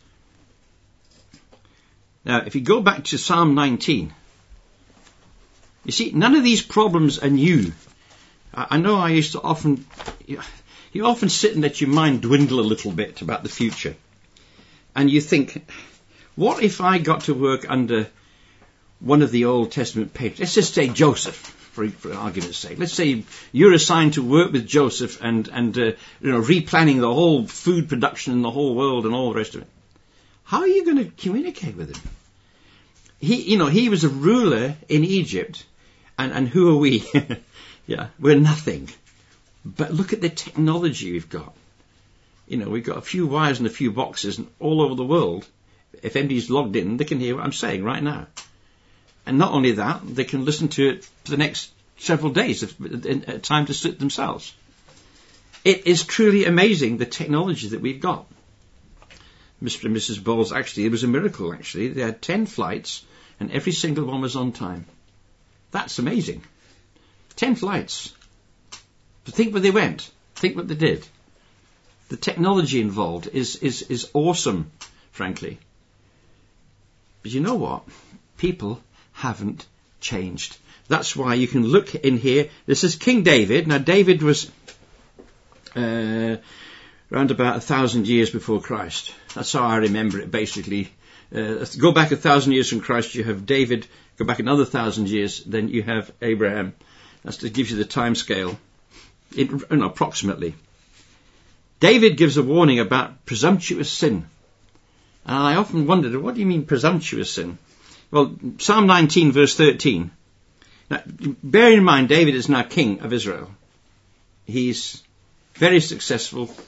Now, if you go back to Psalm nineteen, you see, none of these problems are new. I know I used to often, you often sit and let your mind dwindle a little bit about the future. And you think, what if I got to work under one of the Old Testament pages? Let's just say Joseph, for, for argument's sake. Let's say you're assigned to work with Joseph and, and uh, you know, replanning the whole food production in the whole world and all the rest of it. How are you going to communicate with him? He, you know, he was a ruler in Egypt. And, and who are we? Yeah, we're nothing. But look at the technology we've got. You know, we've got a few wires and a few boxes, and all over the world, if anybody's logged in, they can hear what I'm saying right now. And not only that, they can listen to it for the next several days, at time to suit themselves. It is truly amazing, the technology that we've got. Mister and Missus Bowles, actually, it was a miracle, actually. They had ten flights, and every single one was on time. That's amazing. Ten flights. But think where they went. Think what they did. The technology involved is, is, is awesome, frankly. But you know what? People haven't changed. That's why you can look in here. This is King David. Now, David was uh, around about a thousand years before Christ. That's how I remember it, basically. Uh, go back a thousand years from Christ, you have David. Go back another thousand years, then you have Abraham. That gives you the time scale, it, you know, approximately. David gives a warning about presumptuous sin. And I often wondered, what do you mean presumptuous sin? Well, Psalm nineteen, verse thirteen. Now, bear in mind, David is now king of Israel. He's very successful,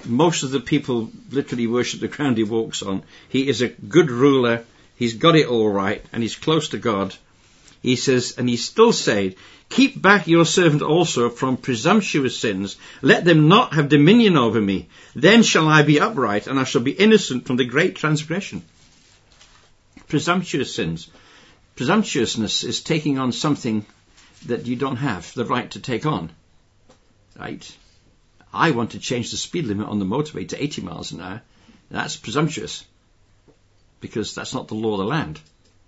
most of the people literally worship the ground he walks on. He is a good ruler. He's got it all right, and he's close to God. He says, and he still said, keep back your servant also from presumptuous sins. Let them not have dominion over me. Then shall I be upright, and I shall be innocent from the great transgression. Presumptuous sins. Presumptuousness is taking on something that you don't have the right to take on. Right? I want to change the speed limit on the motorway to eighty miles an hour. That's presumptuous, because that's not the law of the land.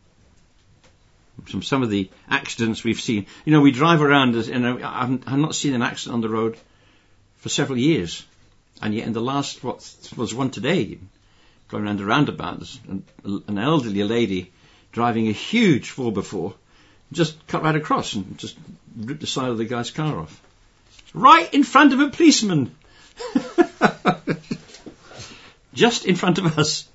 From some of the accidents we've seen, you know, we drive around, you know, I've, I've not seen an accident on the road for several years, and yet in the last, what was one today, going around a roundabout, there's an, an elderly lady driving a huge four by four, just cut right across and just ripped the side of the guy's car off. Right in front of a policeman. Just in front of us.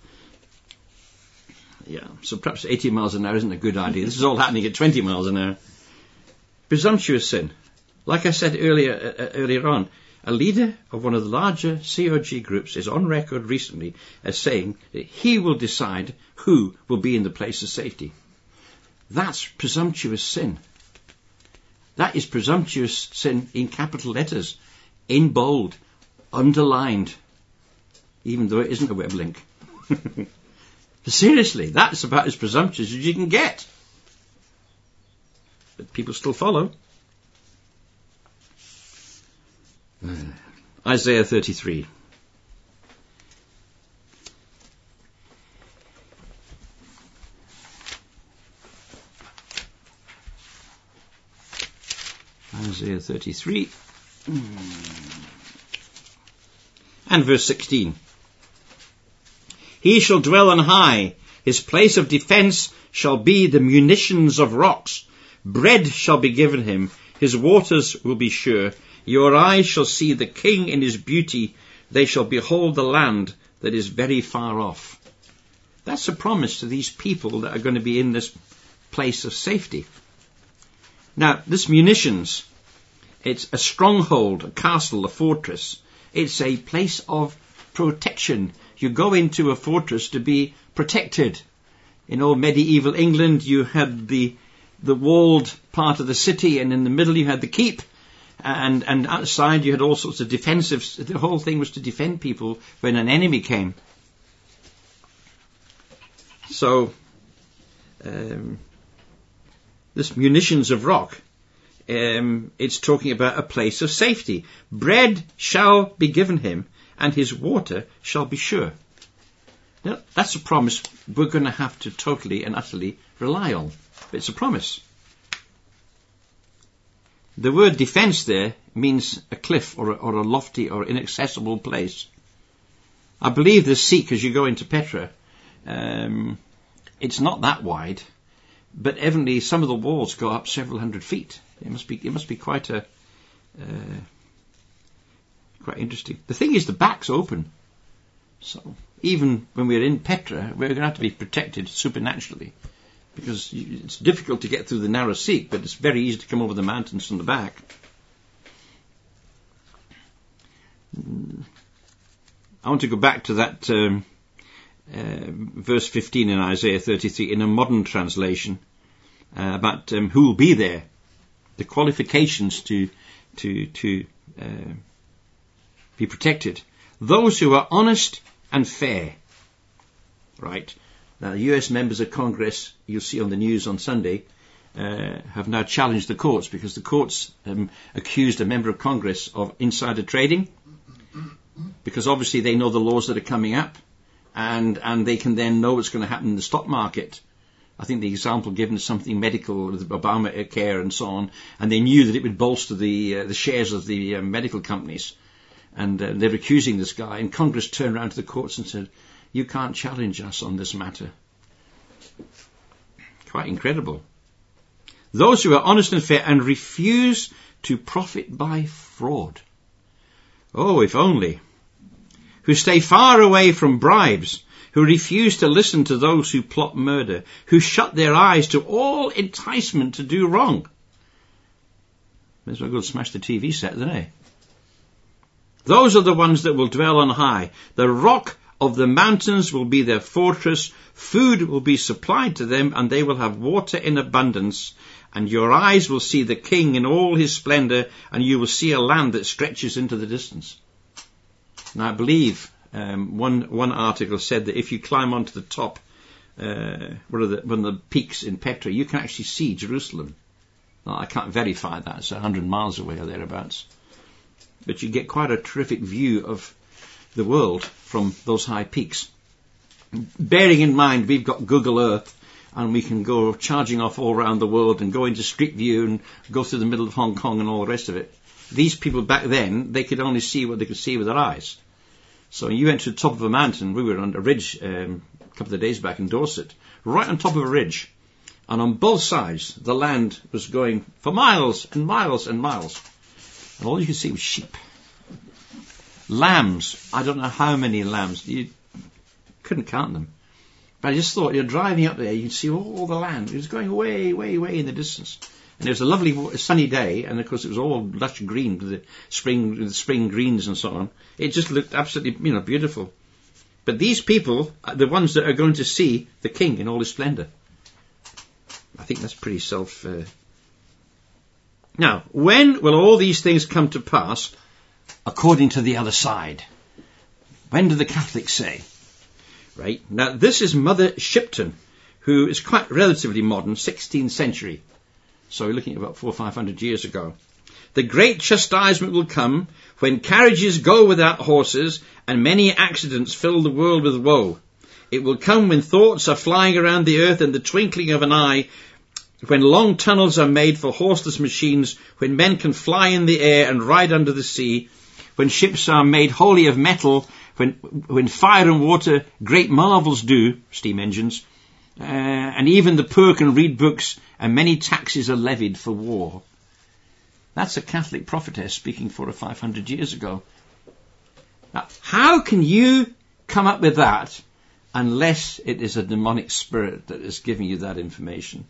Yeah, so perhaps eighty miles an hour isn't a good idea. This is all happening at twenty miles an hour. Presumptuous sin. Like I said earlier, uh, earlier on, a leader of one of the larger C O G groups is on record recently as saying that he will decide who will be in the place of safety. That's presumptuous sin. That is presumptuous sin in capital letters, in bold, underlined, even though it isn't a web link. Seriously, that's about as presumptuous as you can get. But people still follow. Uh, Isaiah thirty-three. Isaiah thirty-three. And verse sixteen. He shall dwell on high. His place of defence shall be the munitions of rocks. Bread shall be given him. His waters will be sure. Your eyes shall see the king in his beauty. They shall behold the land that is very far off. That's a promise to these people that are going to be in this place of safety. Now, this munitions, it's a stronghold, a castle, a fortress. It's a place of protection. You go into a fortress to be protected. In old medieval England, you had the the walled part of the city, and in the middle you had the keep, and and outside you had all sorts of defensive. The whole thing was to defend people when an enemy came. So, um, this munitions of rock, um, it's talking about a place of safety. Bread shall be given him, and his water shall be sure. Now, that's a promise we're going to have to totally and utterly rely on. It's a promise. The word defence there means a cliff or a, or a lofty or inaccessible place. I believe the Seek, as you go into Petra, um, it's not that wide, but evidently some of the walls go up several hundred feet. It must be, it must be quite a, uh, quite interesting. The thing is, the back's open. So even when we're in Petra, we're going to have to be protected supernaturally, because it's difficult to get through the narrow Seek, but it's very easy to come over the mountains from the back. I want to go back to that um, uh, verse fifteen in Isaiah thirty-three in a modern translation uh, about um, who will be there, the qualifications to to to uh, be protected. Those who are honest and fair. Right? Now, the U S members of Congress, you'll see on the news on Sunday, uh, have now challenged the courts, because the courts um, accused a member of Congress of insider trading, because obviously they know the laws that are coming up, and, and they can then know what's going to happen in the stock market. I think the example given is something medical, with Obamacare and so on, and they knew that it would bolster the uh, the shares of the uh, medical companies. And uh, they're accusing this guy, and Congress turned around to the courts and said, you can't challenge us on this matter. Quite incredible. Those who are honest and fair and refuse to profit by fraud. Oh, if only. Who stay far away from bribes, who refuse to listen to those who plot murder, who shut their eyes to all enticement to do wrong. May as well go and smash the T V set, don't they? Those are the ones that will dwell on high. The rock of the mountains will be their fortress. Food will be supplied to them, and they will have water in abundance. And your eyes will see the King in all his splendor, and you will see a land that stretches into the distance. Now, I believe um, one one article said that if you climb onto the top, uh, one of the one of the peaks in Petra, you can actually see Jerusalem. Now, I can't verify that; it's a hundred miles away or thereabouts. But you get quite a terrific view of the world from those high peaks. Bearing in mind, we've got Google Earth, and we can go charging off all around the world and go into Street View and go through the middle of Hong Kong and all the rest of it. These people back then, they could only see what they could see with their eyes. So you went to the top of a mountain. We were on a ridge um, a couple of days back in Dorset, right on top of a ridge. And on both sides, the land was going for miles and miles and miles. And all you could see was sheep. Lambs. I don't know how many lambs. You couldn't count them. But I just thought, you're driving up there, you could see all the land. It was going way, way, way in the distance. And it was a lovely sunny day, and of course it was all lush green with the spring, with the spring greens and so on. It just looked absolutely, you know, beautiful. But these people are the ones that are going to see the King in all his splendor. I think that's pretty self... Uh... Now, when will all these things come to pass according to the other side? When do the Catholics say? Right. Now, this is Mother Shipton, who is quite relatively modern, sixteenth century. So we're looking at about four or five hundred years ago. The great chastisement will come when carriages go without horses and many accidents fill the world with woe. It will come when thoughts are flying around the earth in the twinkling of an eye, when long tunnels are made for horseless machines, when men can fly in the air and ride under the sea, when ships are made wholly of metal, when when fire and water great marvels do, steam engines, uh, and even the poor can read books, and many taxes are levied for war. That's a Catholic prophetess speaking four or five hundred years ago. Now, how can you come up with that unless it is a demonic spirit that is giving you that information?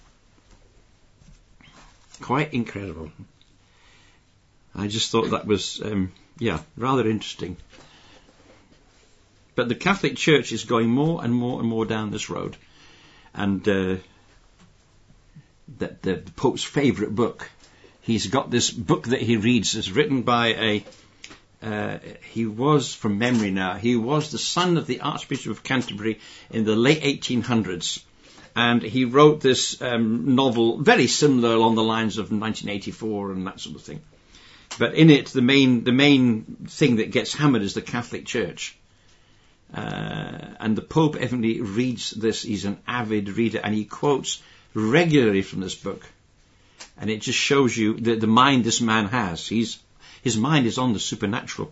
Quite incredible. I just thought that was, um, yeah, rather interesting. But the Catholic Church is going more and more and more down this road. And uh, that the Pope's favourite book, he's got this book that he reads. It's written by a, uh, he was, from memory now, he was the son of the Archbishop of Canterbury in the late eighteen hundreds. And he wrote this um, novel, very similar along the lines of nineteen eighty-four and that sort of thing. But in it, the main the main thing that gets hammered is the Catholic Church. Uh, and the Pope evidently reads this. He's an avid reader, and he quotes regularly from this book. And it just shows you the, the mind this man has. He's, his mind is on the supernatural.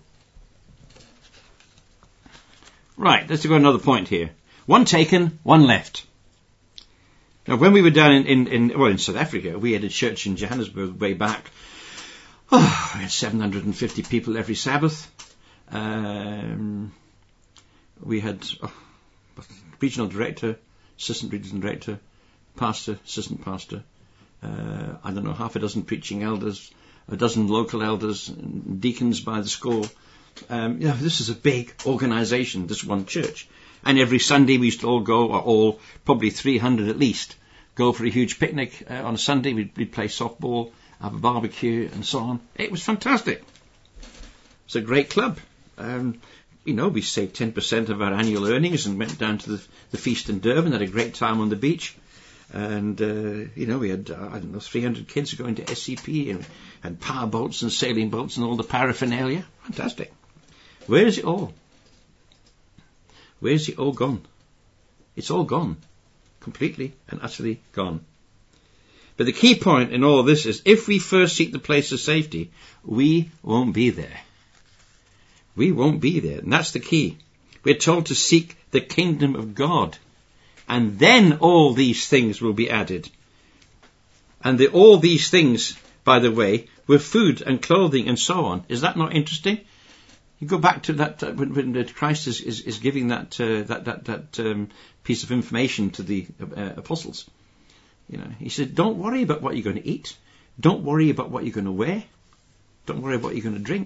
Right, let's go another point here. One taken, one left. Now, when we were down in, in, in well in South Africa, we had a church in Johannesburg way back. Oh, we had seven hundred fifty people every Sabbath. Um, we had oh, regional director, assistant regional director, pastor, assistant pastor. Uh, I don't know, half a dozen preaching elders, a dozen local elders, and deacons by the score. Um, you know, this is a big organisation, this one church. And every Sunday we used to all go, or all, probably three hundred at least, go for a huge picnic uh, on a Sunday. We'd, we'd play softball, have a barbecue, and so on. It was fantastic. It's a great club. Um, you know, we saved ten percent of our annual earnings and went down to the, the feast in Durban, had a great time on the beach. And, uh, you know, we had, uh, I don't know, three hundred kids going to S C P and had power boats and sailing boats and all the paraphernalia. Fantastic. Where is it all? Where's it all gone? It's all gone. Completely and utterly gone. But the key point in all of this is, if we first seek the place of safety, we won't be there. We won't be there. And that's the key. We're told to seek the kingdom of God. And then all these things will be added. And the, all these things, by the way, were food and clothing and so on. Is that not interesting? You go back to that uh, when, when Christ is, is, is giving that uh, that that, that um, piece of information to the uh, apostles. You know, he said, "Don't worry about what you're going to eat. Don't worry about what you're going to wear. Don't worry about what you're going to drink.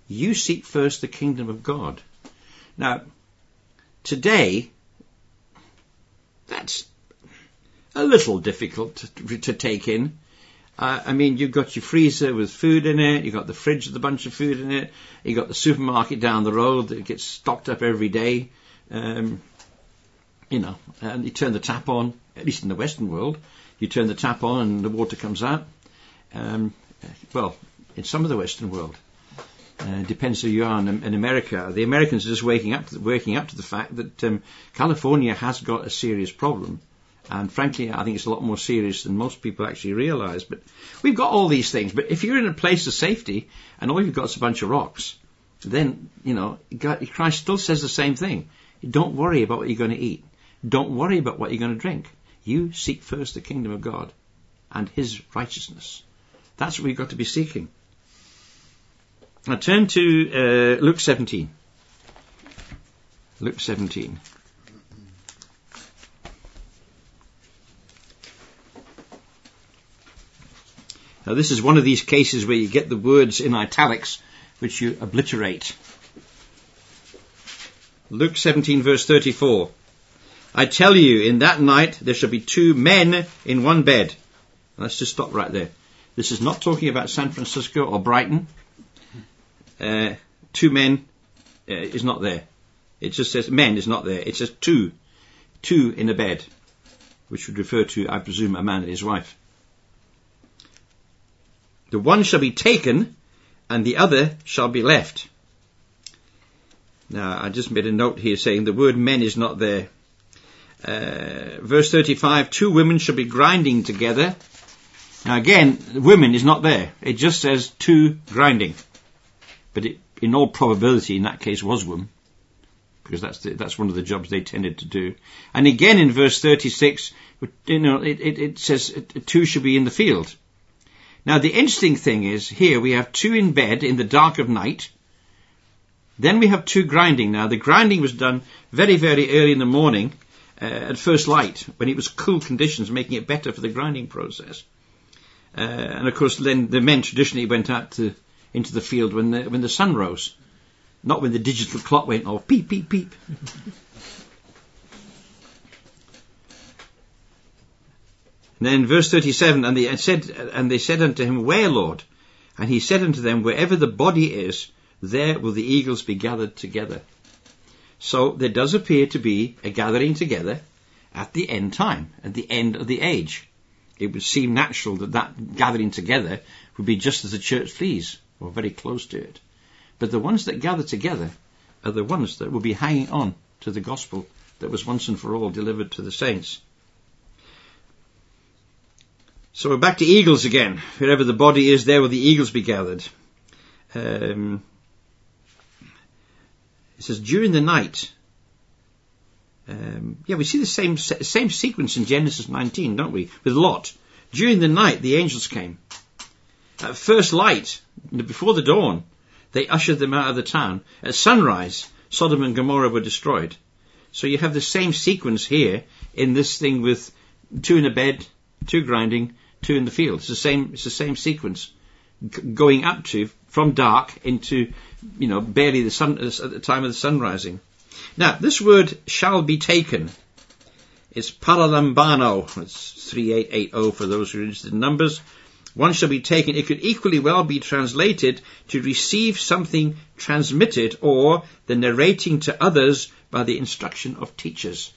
You seek first the kingdom of God. Now, today, that's a little difficult to, to take in. Uh, I mean, you've got your freezer with food in it, you've got the fridge with a bunch of food in it, you've got the supermarket down the road that gets stocked up every day, um, you know, and you turn the tap on, at least in the Western world, you turn the tap on and the water comes out. Um, well, in some of the Western world. Uh, depends who you are. In, in America, the Americans are just waking up to the, waking up to the fact that um, California has got a serious problem. And frankly, I think it's a lot more serious than most people actually realise. But we've got all these things. But if you're in a place of safety and all you've got is a bunch of rocks, then, you know, God, Christ still says the same thing. Don't worry about what you're going to eat. Don't worry about what you're going to drink. You seek first the kingdom of God and his righteousness. That's what we've got to be seeking. Now turn to uh, Luke seventeen. Luke seventeen. Now this is one of these cases where you get the words in italics which you obliterate. Luke seventeen verse thirty-four. I tell you, in that night there shall be two men in one bed. Let's just stop right there. This is not talking about San Francisco or Brighton. Uh, two men uh, is not there. It just says men is not there. It says two. Two in a bed. Which would refer to, I presume, a man and his wife. The one shall be taken and the other shall be left. Now, I just made a note here saying the word men is not there. Uh, verse thirty-five, two women shall be grinding together. Now again, women is not there. It just says two grinding. But it, in all probability, in that case, was woman. Because that's the, that's one of the jobs they tended to do. And again in verse thirty-six, you know, it, it, it says two should be in the field. Now the interesting thing is, here we have two in bed in the dark of night. Then we have two grinding. Now the grinding was done very, very early in the morning, uh, at first light, when it was cool conditions, making it better for the grinding process. Uh, and of course then the men traditionally went out to into the field when the, when the sun rose. Not when the digital clock went off. Peep, peep, peep. And then verse thirty-seven, and they said, and they said unto him, Where, Lord? And he said unto them, Wherever the body is, there will the eagles be gathered together. So there does appear to be a gathering together at the end time, at the end of the age. It would seem natural that that gathering together would be just as the church flees, or very close to it. But the ones that gather together are the ones that will be hanging on to the gospel that was once and for all delivered to the saints. So we're back to eagles again. Wherever the body is, there will the eagles be gathered. Um, it says, during the night. Um, yeah, we see the same same sequence in Genesis nineteen, don't we? With Lot. During the night, the angels came. At first light, before the dawn, they ushered them out of the town. At sunrise, Sodom and Gomorrah were destroyed. So you have the same sequence here in this thing with two in a bed, two grinding, two in the field. It's the same. It's the same sequence, G- going up to from dark into, you know, barely the sun at the time of the sun rising. Now, this word "shall be taken" is paralambano. It's three eight eight zero for those who are interested in numbers. One shall be taken. It could equally well be translated to receive something transmitted, or the narrating to others by the instruction of teachers.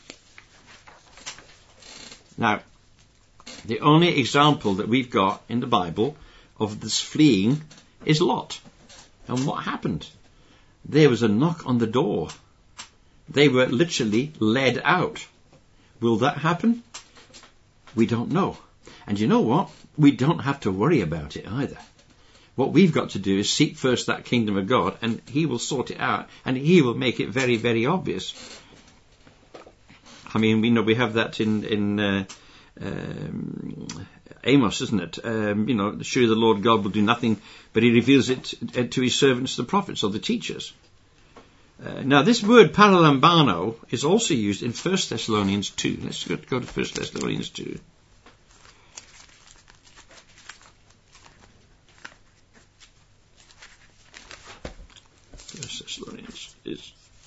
Now, the only example that we've got in the Bible of this fleeing is Lot. And what happened? There was a knock on the door. They were literally led out. Will that happen? We don't know. And you know what? We don't have to worry about it either. What we've got to do is seek first that kingdom of God, and he will sort it out, and he will make it very, very obvious. I mean, we know we have that in, in uh, um, Amos, isn't it? Um, you know, surely the Lord God will do nothing, but he reveals it to his servants, the prophets, or the teachers. Uh, now, this word paralambano is also used in First Thessalonians two. Let's go, go to First Thessalonians two. First Thessalonians is...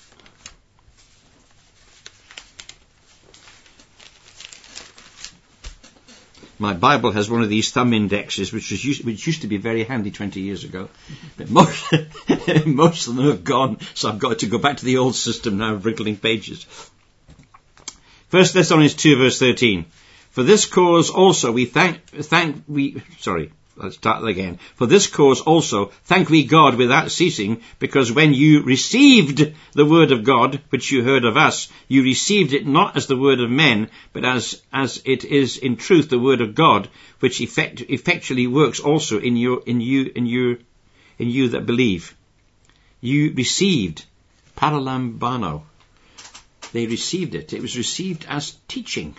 My Bible has one of these thumb indexes, which was used, which used to be very handy twenty years ago. But most, most of them have gone, so I've got to go back to the old system now of wrinkling pages. First Thessalonians two, verse thirteen. For this cause also we thank, thank we, sorry, let's start again. For this cause also thank we God without ceasing, because when you received the word of God, which you heard of us, you received it not as the word of men, but as, as it is in truth the word of God, which effect, effectually works also in your, in you, in you, in you that believe. You received, paralambano. They received it. It was received as teaching.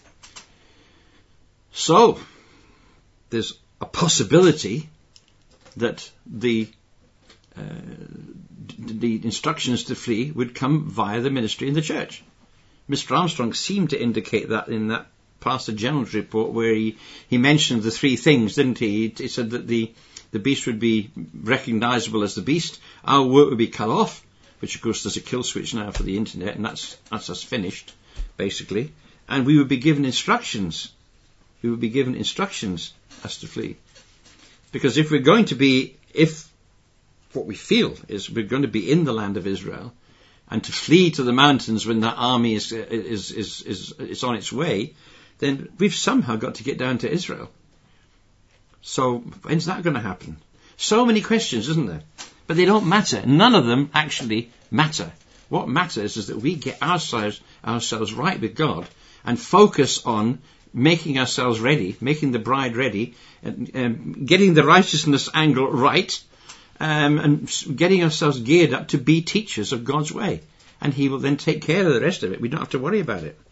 So, there's a possibility that the uh, the instructions to flee would come via the ministry in the church. Mister Armstrong seemed to indicate that in that Pastor General's report, where he, he mentioned the three things, didn't he? He, he said that the, the beast would be recognizable as the beast, our work would be cut off, which of course there's a kill switch now for the internet, and that's, that's us finished, basically, and we would be given instructions. We would be given instructions as to flee. Because if we're going to be, if what we feel is we're going to be in the land of Israel, and to flee to the mountains when that army is, is, is, is, is on its way, then we've somehow got to get down to Israel. So when's that going to happen? So many questions, isn't there? But they don't matter. None of them actually matter. What matters is that we get ourselves, ourselves right with God and focus on making ourselves ready, making the bride ready, and um, getting the righteousness angle right, um, and getting ourselves geared up to be teachers of God's way. And he will then take care of the rest of it. We don't have to worry about it.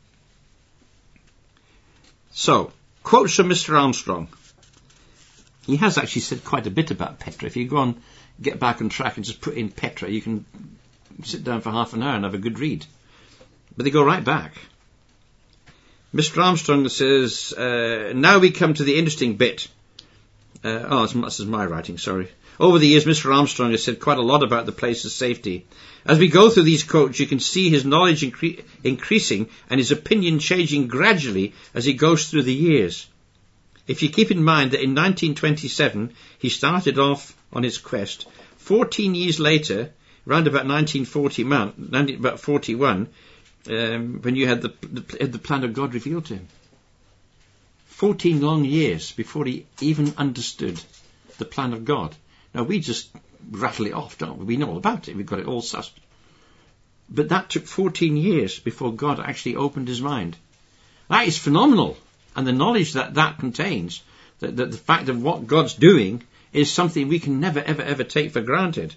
So, quotes from Mister Armstrong. He has actually said quite a bit about Petra. If you go on, get back on track and just put in Petra, you can sit down for half an hour and have a good read. But they go right back. Mister Armstrong says, uh, now we come to the interesting bit. Uh, oh, this is my writing, sorry. Over the years, Mister Armstrong has said quite a lot about the place's safety. As we go through these quotes, you can see his knowledge incre- increasing and his opinion changing gradually as he goes through the years. If you keep in mind that in nineteen twenty-seven, he started off on his quest, fourteen years later, round about nineteen forty, about forty-one, um, when you had the, the, had the plan of God revealed to him. Fourteen long years before he even understood the plan of God. Now, we just rattle it off, don't we? We know all about it. We've got it all sussed. But that took fourteen years before God actually opened his mind. That is phenomenal. And the knowledge that that contains, that, that the fact of what God's doing, is something we can never, ever, ever take for granted.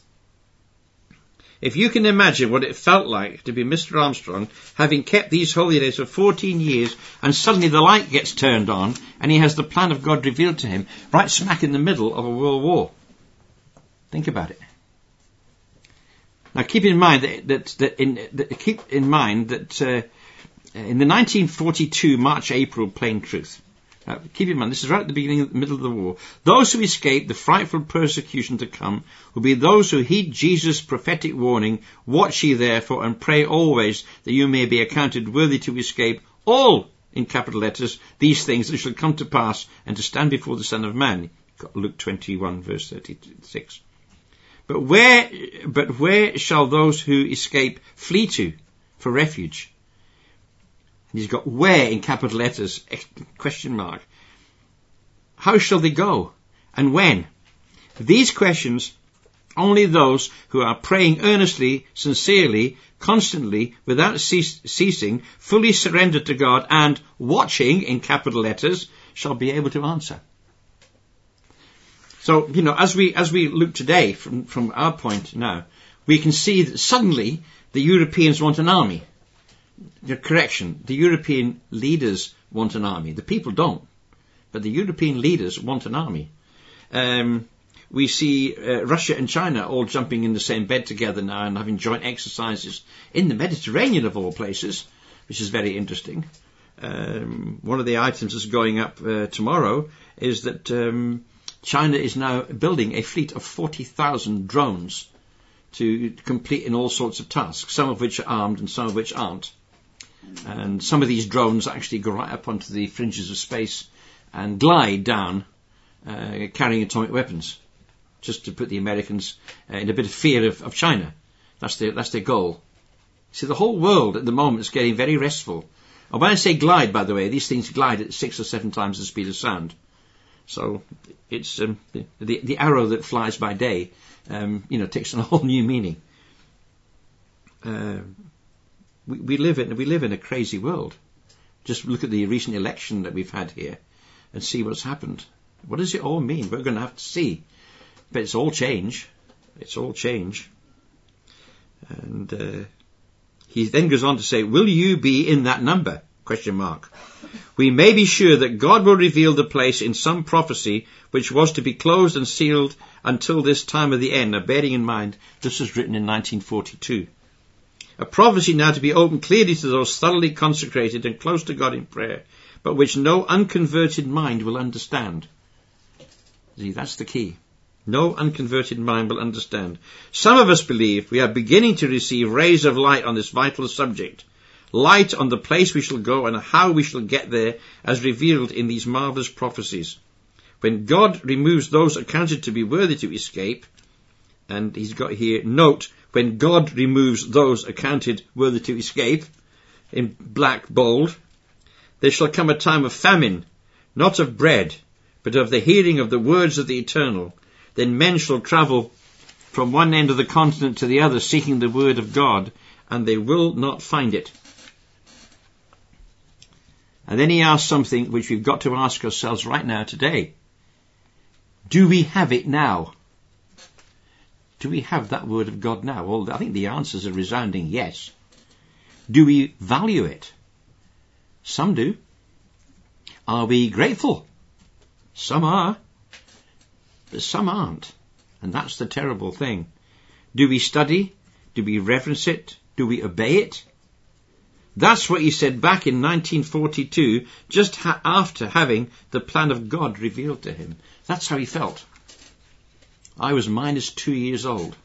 If you can imagine what it felt like to be Mister Armstrong, having kept these holy days for fourteen years, and suddenly the light gets turned on, and he has the plan of God revealed to him, right smack in the middle of a world war. Think about it. Now, keep in mind that, that, that in that, keep in mind that uh, in the nineteen forty-two March-April Plain Truth. Now, keep in mind, this is right at the beginning, of the middle of the war. Those who escape the frightful persecution to come will be those who heed Jesus' prophetic warning, watch ye therefore and pray always that you may be accounted worthy to escape all, in capital letters, these things that shall come to pass and to stand before the Son of Man. Luke twenty-one verse thirty-six. But where, but where shall those who escape flee to for refuge? He's got where in capital letters, question mark. How shall they go? And when? These questions, only those who are praying earnestly, sincerely, constantly, without cease, ceasing, fully surrendered to God and watching in capital letters, shall be able to answer. So, you know, as we, as we look today from, from our point now, we can see that suddenly the Europeans want an army. The correction, the European leaders want an army. The people don't. But the European leaders want an army. Um, we see uh, Russia and China all jumping in the same bed together now and having joint exercises in the Mediterranean of all places, which is very interesting. Um, one of the items that's going up uh, tomorrow is that um, China is now building a fleet of forty thousand drones to complete in all sorts of tasks, some of which are armed and some of which aren't. And some of these drones actually go right up onto the fringes of space and glide down, uh, carrying atomic weapons, just to put the Americans uh, in a bit of fear of, of China. That's their, that's their goal. See, the whole world at the moment is getting very restful. And when I say glide, by the way, these things glide at six or seven times the speed of sound. So it's um, the the arrow that flies by day, um, you know, takes on a whole new meaning. Uh, we, we live in we live in a crazy world. Just look at the recent election that we've had here, and see what's happened. What does it all mean? We're going to have to see. But it's all change. It's all change. And uh, he then goes on to say, "Will you be in that number?" Question mark. "We may be sure that God will reveal the place in some prophecy which was to be closed and sealed until this time of the end." Now, bearing in mind, this was written in nineteen forty-two. A prophecy now to be opened clearly to those thoroughly consecrated and close to God in prayer, but which no unconverted mind will understand. See, that's the key. No unconverted mind will understand. Some of us believe we are beginning to receive rays of light on this vital subject. Light on the place we shall go and how we shall get there, as revealed in these marvellous prophecies. When God removes those accounted to be worthy to escape, and he's got here, note, when God removes those accounted worthy to escape, in black bold, there shall come a time of famine, not of bread, but of the hearing of the words of the Eternal. Then men shall travel from one end of the continent to the other, seeking the word of God, and they will not find it. And then he asks something which we've got to ask ourselves right now today. Do we have it now? Do we have that word of God now? Well, I think the answer is a resounding yes. Do we value it? Some do. Are we grateful? Some are. But some aren't. And that's the terrible thing. Do we study? Do we reverence it? Do we obey it? That's what he said back in nineteen forty-two, just ha- after having the plan of God revealed to him. That's how he felt. I was minus two years old.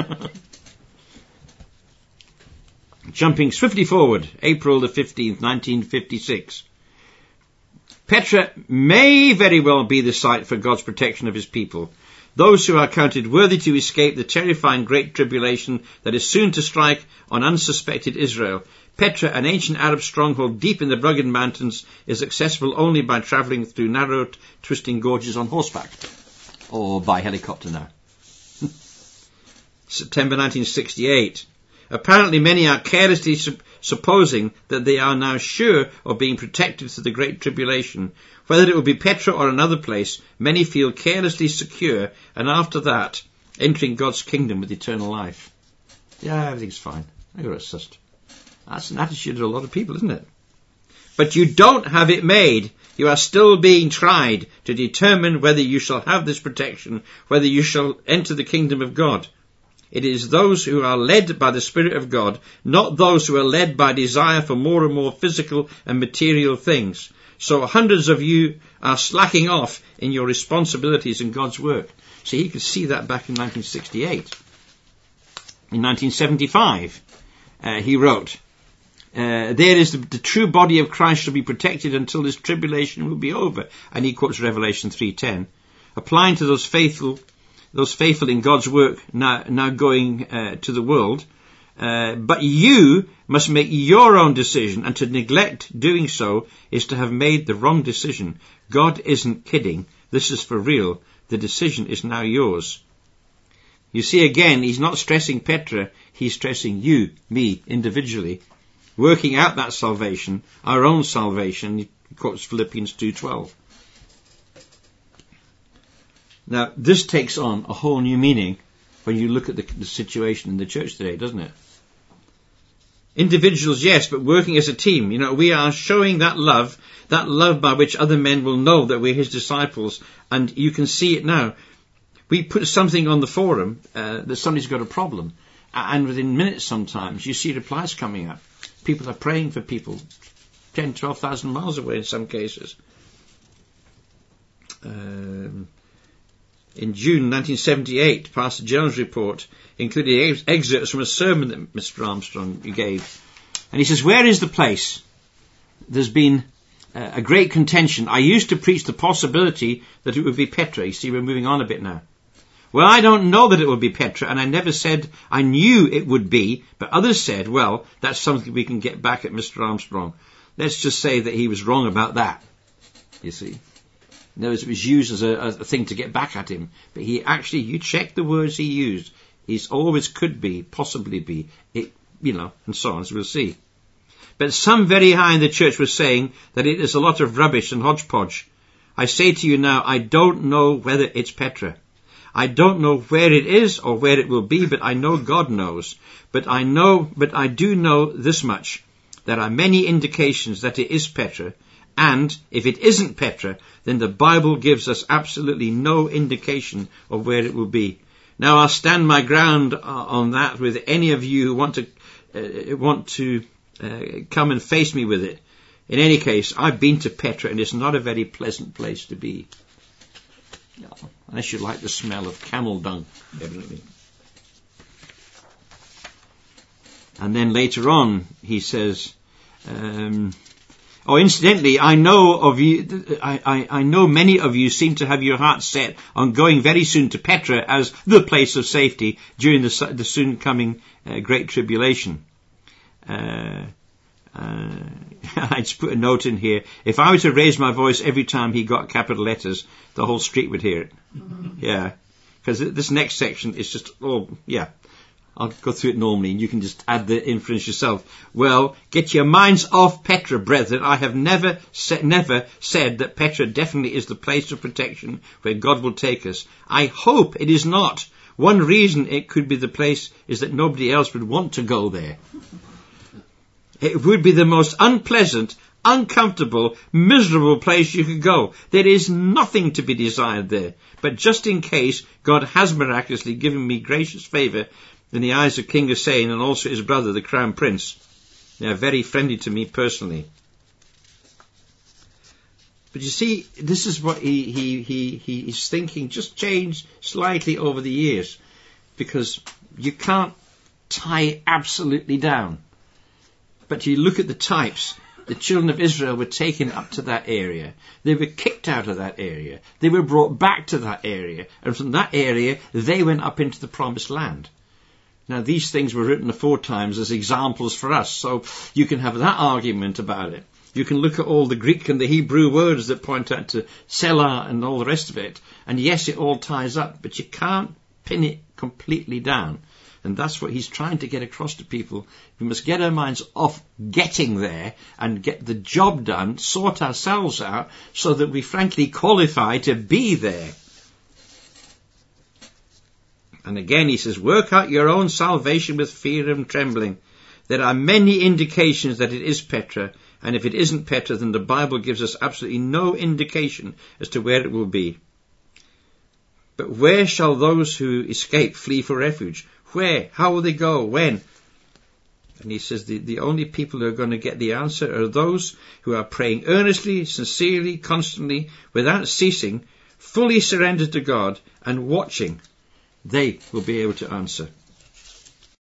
Jumping swiftly forward, April the fifteenth, nineteen fifty-six. Petra may very well be the site for God's protection of his people. Those who are counted worthy to escape the terrifying great tribulation that is soon to strike on unsuspected Israel. Petra, an ancient Arab stronghold deep in the rugged mountains, is accessible only by travelling through narrow, twisting gorges on horseback. Or by helicopter now. September nineteen sixty-eight. Apparently many are carelessly su- supposing that they are now sure of being protected through the Great Tribulation. Whether it will be Petra or another place, many feel carelessly secure, and after that, entering God's kingdom with eternal life. Yeah, everything's fine. I got it sussed. That's an attitude of a lot of people, isn't it? But you don't have it made. You are still being tried to determine whether you shall have this protection, whether you shall enter the kingdom of God. It is those who are led by the Spirit of God, not those who are led by desire for more and more physical and material things. So hundreds of you are slacking off in your responsibilities in God's work. See, he could see that back in nineteen sixty-eight. In nineteen seventy-five, uh, he wrote, uh, there is the, the true body of Christ shall be protected until this tribulation will be over. And he quotes Revelation three ten, applying to those faithful those faithful in God's work now, now going uh, to the world. Uh, but you must make your own decision, and to neglect doing so is to have made the wrong decision. God isn't kidding. This is for real. The decision is now yours. You see, again, he's not stressing Petra. He's stressing you, me, individually, working out that salvation, our own salvation. He quotes Philippians two twelve. Now, this takes on a whole new meaning when you look at the, the situation in the church today, doesn't it? Individuals, yes, but working as a team. You know, we are showing that love, that love by which other men will know that we're his disciples, and you can see it now. We put something on the forum uh, that somebody's got a problem, and within minutes sometimes you see replies coming up. People are praying for people ten, twelve thousand miles away in some cases. Um... in June nineteen seventy-eight, Pastor Jones' report included ex- excerpts from a sermon that Mister Armstrong gave. And he says, where is the place? There's been uh, a great contention. I used to preach the possibility that it would be Petra. You see, we're moving on a bit now. Well, I don't know that it would be Petra, and I never said I knew it would be, but others said, well, that's something we can get back at Mister Armstrong. Let's just say that he was wrong about that, you see. In other words, it was used as a, a thing to get back at him. But he actually, you check the words he used. He's always could be, possibly be, it, you know, and so on, as we'll see. But some very high in the church were saying that it is a lot of rubbish and hodgepodge. I say to you now, I don't know whether it's Petra. I don't know where it is or where it will be, but I know God knows. But I know, but I do know this much. There are many indications that it is Petra. And if it isn't Petra, then the Bible gives us absolutely no indication of where it will be. Now I'll stand my ground on that with any of you who want to uh, want to uh, come and face me with it. In any case, I've been to Petra, and it's not a very pleasant place to be. No, unless you like the smell of camel dung, evidently. And then later on, he says. Um, Oh, incidentally, I know of you. I, I, I know many of you seem to have your hearts set on going very soon to Petra as the place of safety during the, the soon coming uh, Great Tribulation. Uh, uh, I just put a note in here. If I were to raise my voice every time he got capital letters, the whole street would hear it. Yeah, because this next section is just oh yeah. I'll go through it normally, and you can just add the inference yourself. Well, get your minds off Petra, brethren. I have never, sa- never said that Petra definitely is the place of protection where God will take us. I hope it is not. One reason it could be the place is that nobody else would want to go there. It would be the most unpleasant, uncomfortable, miserable place you could go. There is nothing to be desired there. But just in case, God has miraculously given me gracious favour in the eyes of King Hussein and also his brother, the Crown Prince. They are very friendly to me personally. But you see, this is what he, he, he, he is thinking, just changed slightly over the years. Because you can't tie absolutely down. But you look at the types. The children of Israel were taken up to that area. They were kicked out of that area. They were brought back to that area. And from that area, they went up into the promised land. Now, these things were written aforetimes as examples for us, so you can have that argument about it. You can look at all the Greek and the Hebrew words that point out to Selah and all the rest of it, and yes, it all ties up, but you can't pin it completely down. And that's what he's trying to get across to people. We must get our minds off getting there and get the job done, sort ourselves out, so that we frankly qualify to be there. And again he says, work out your own salvation with fear and trembling. There are many indications that it is Petra, and if it isn't Petra, then the Bible gives us absolutely no indication as to where it will be. But where shall those who escape flee for refuge? Where? How will they go? When? And he says the, the only people who are going to get the answer are those who are praying earnestly, sincerely, constantly, without ceasing, fully surrendered to God and watching. They will be able to answer.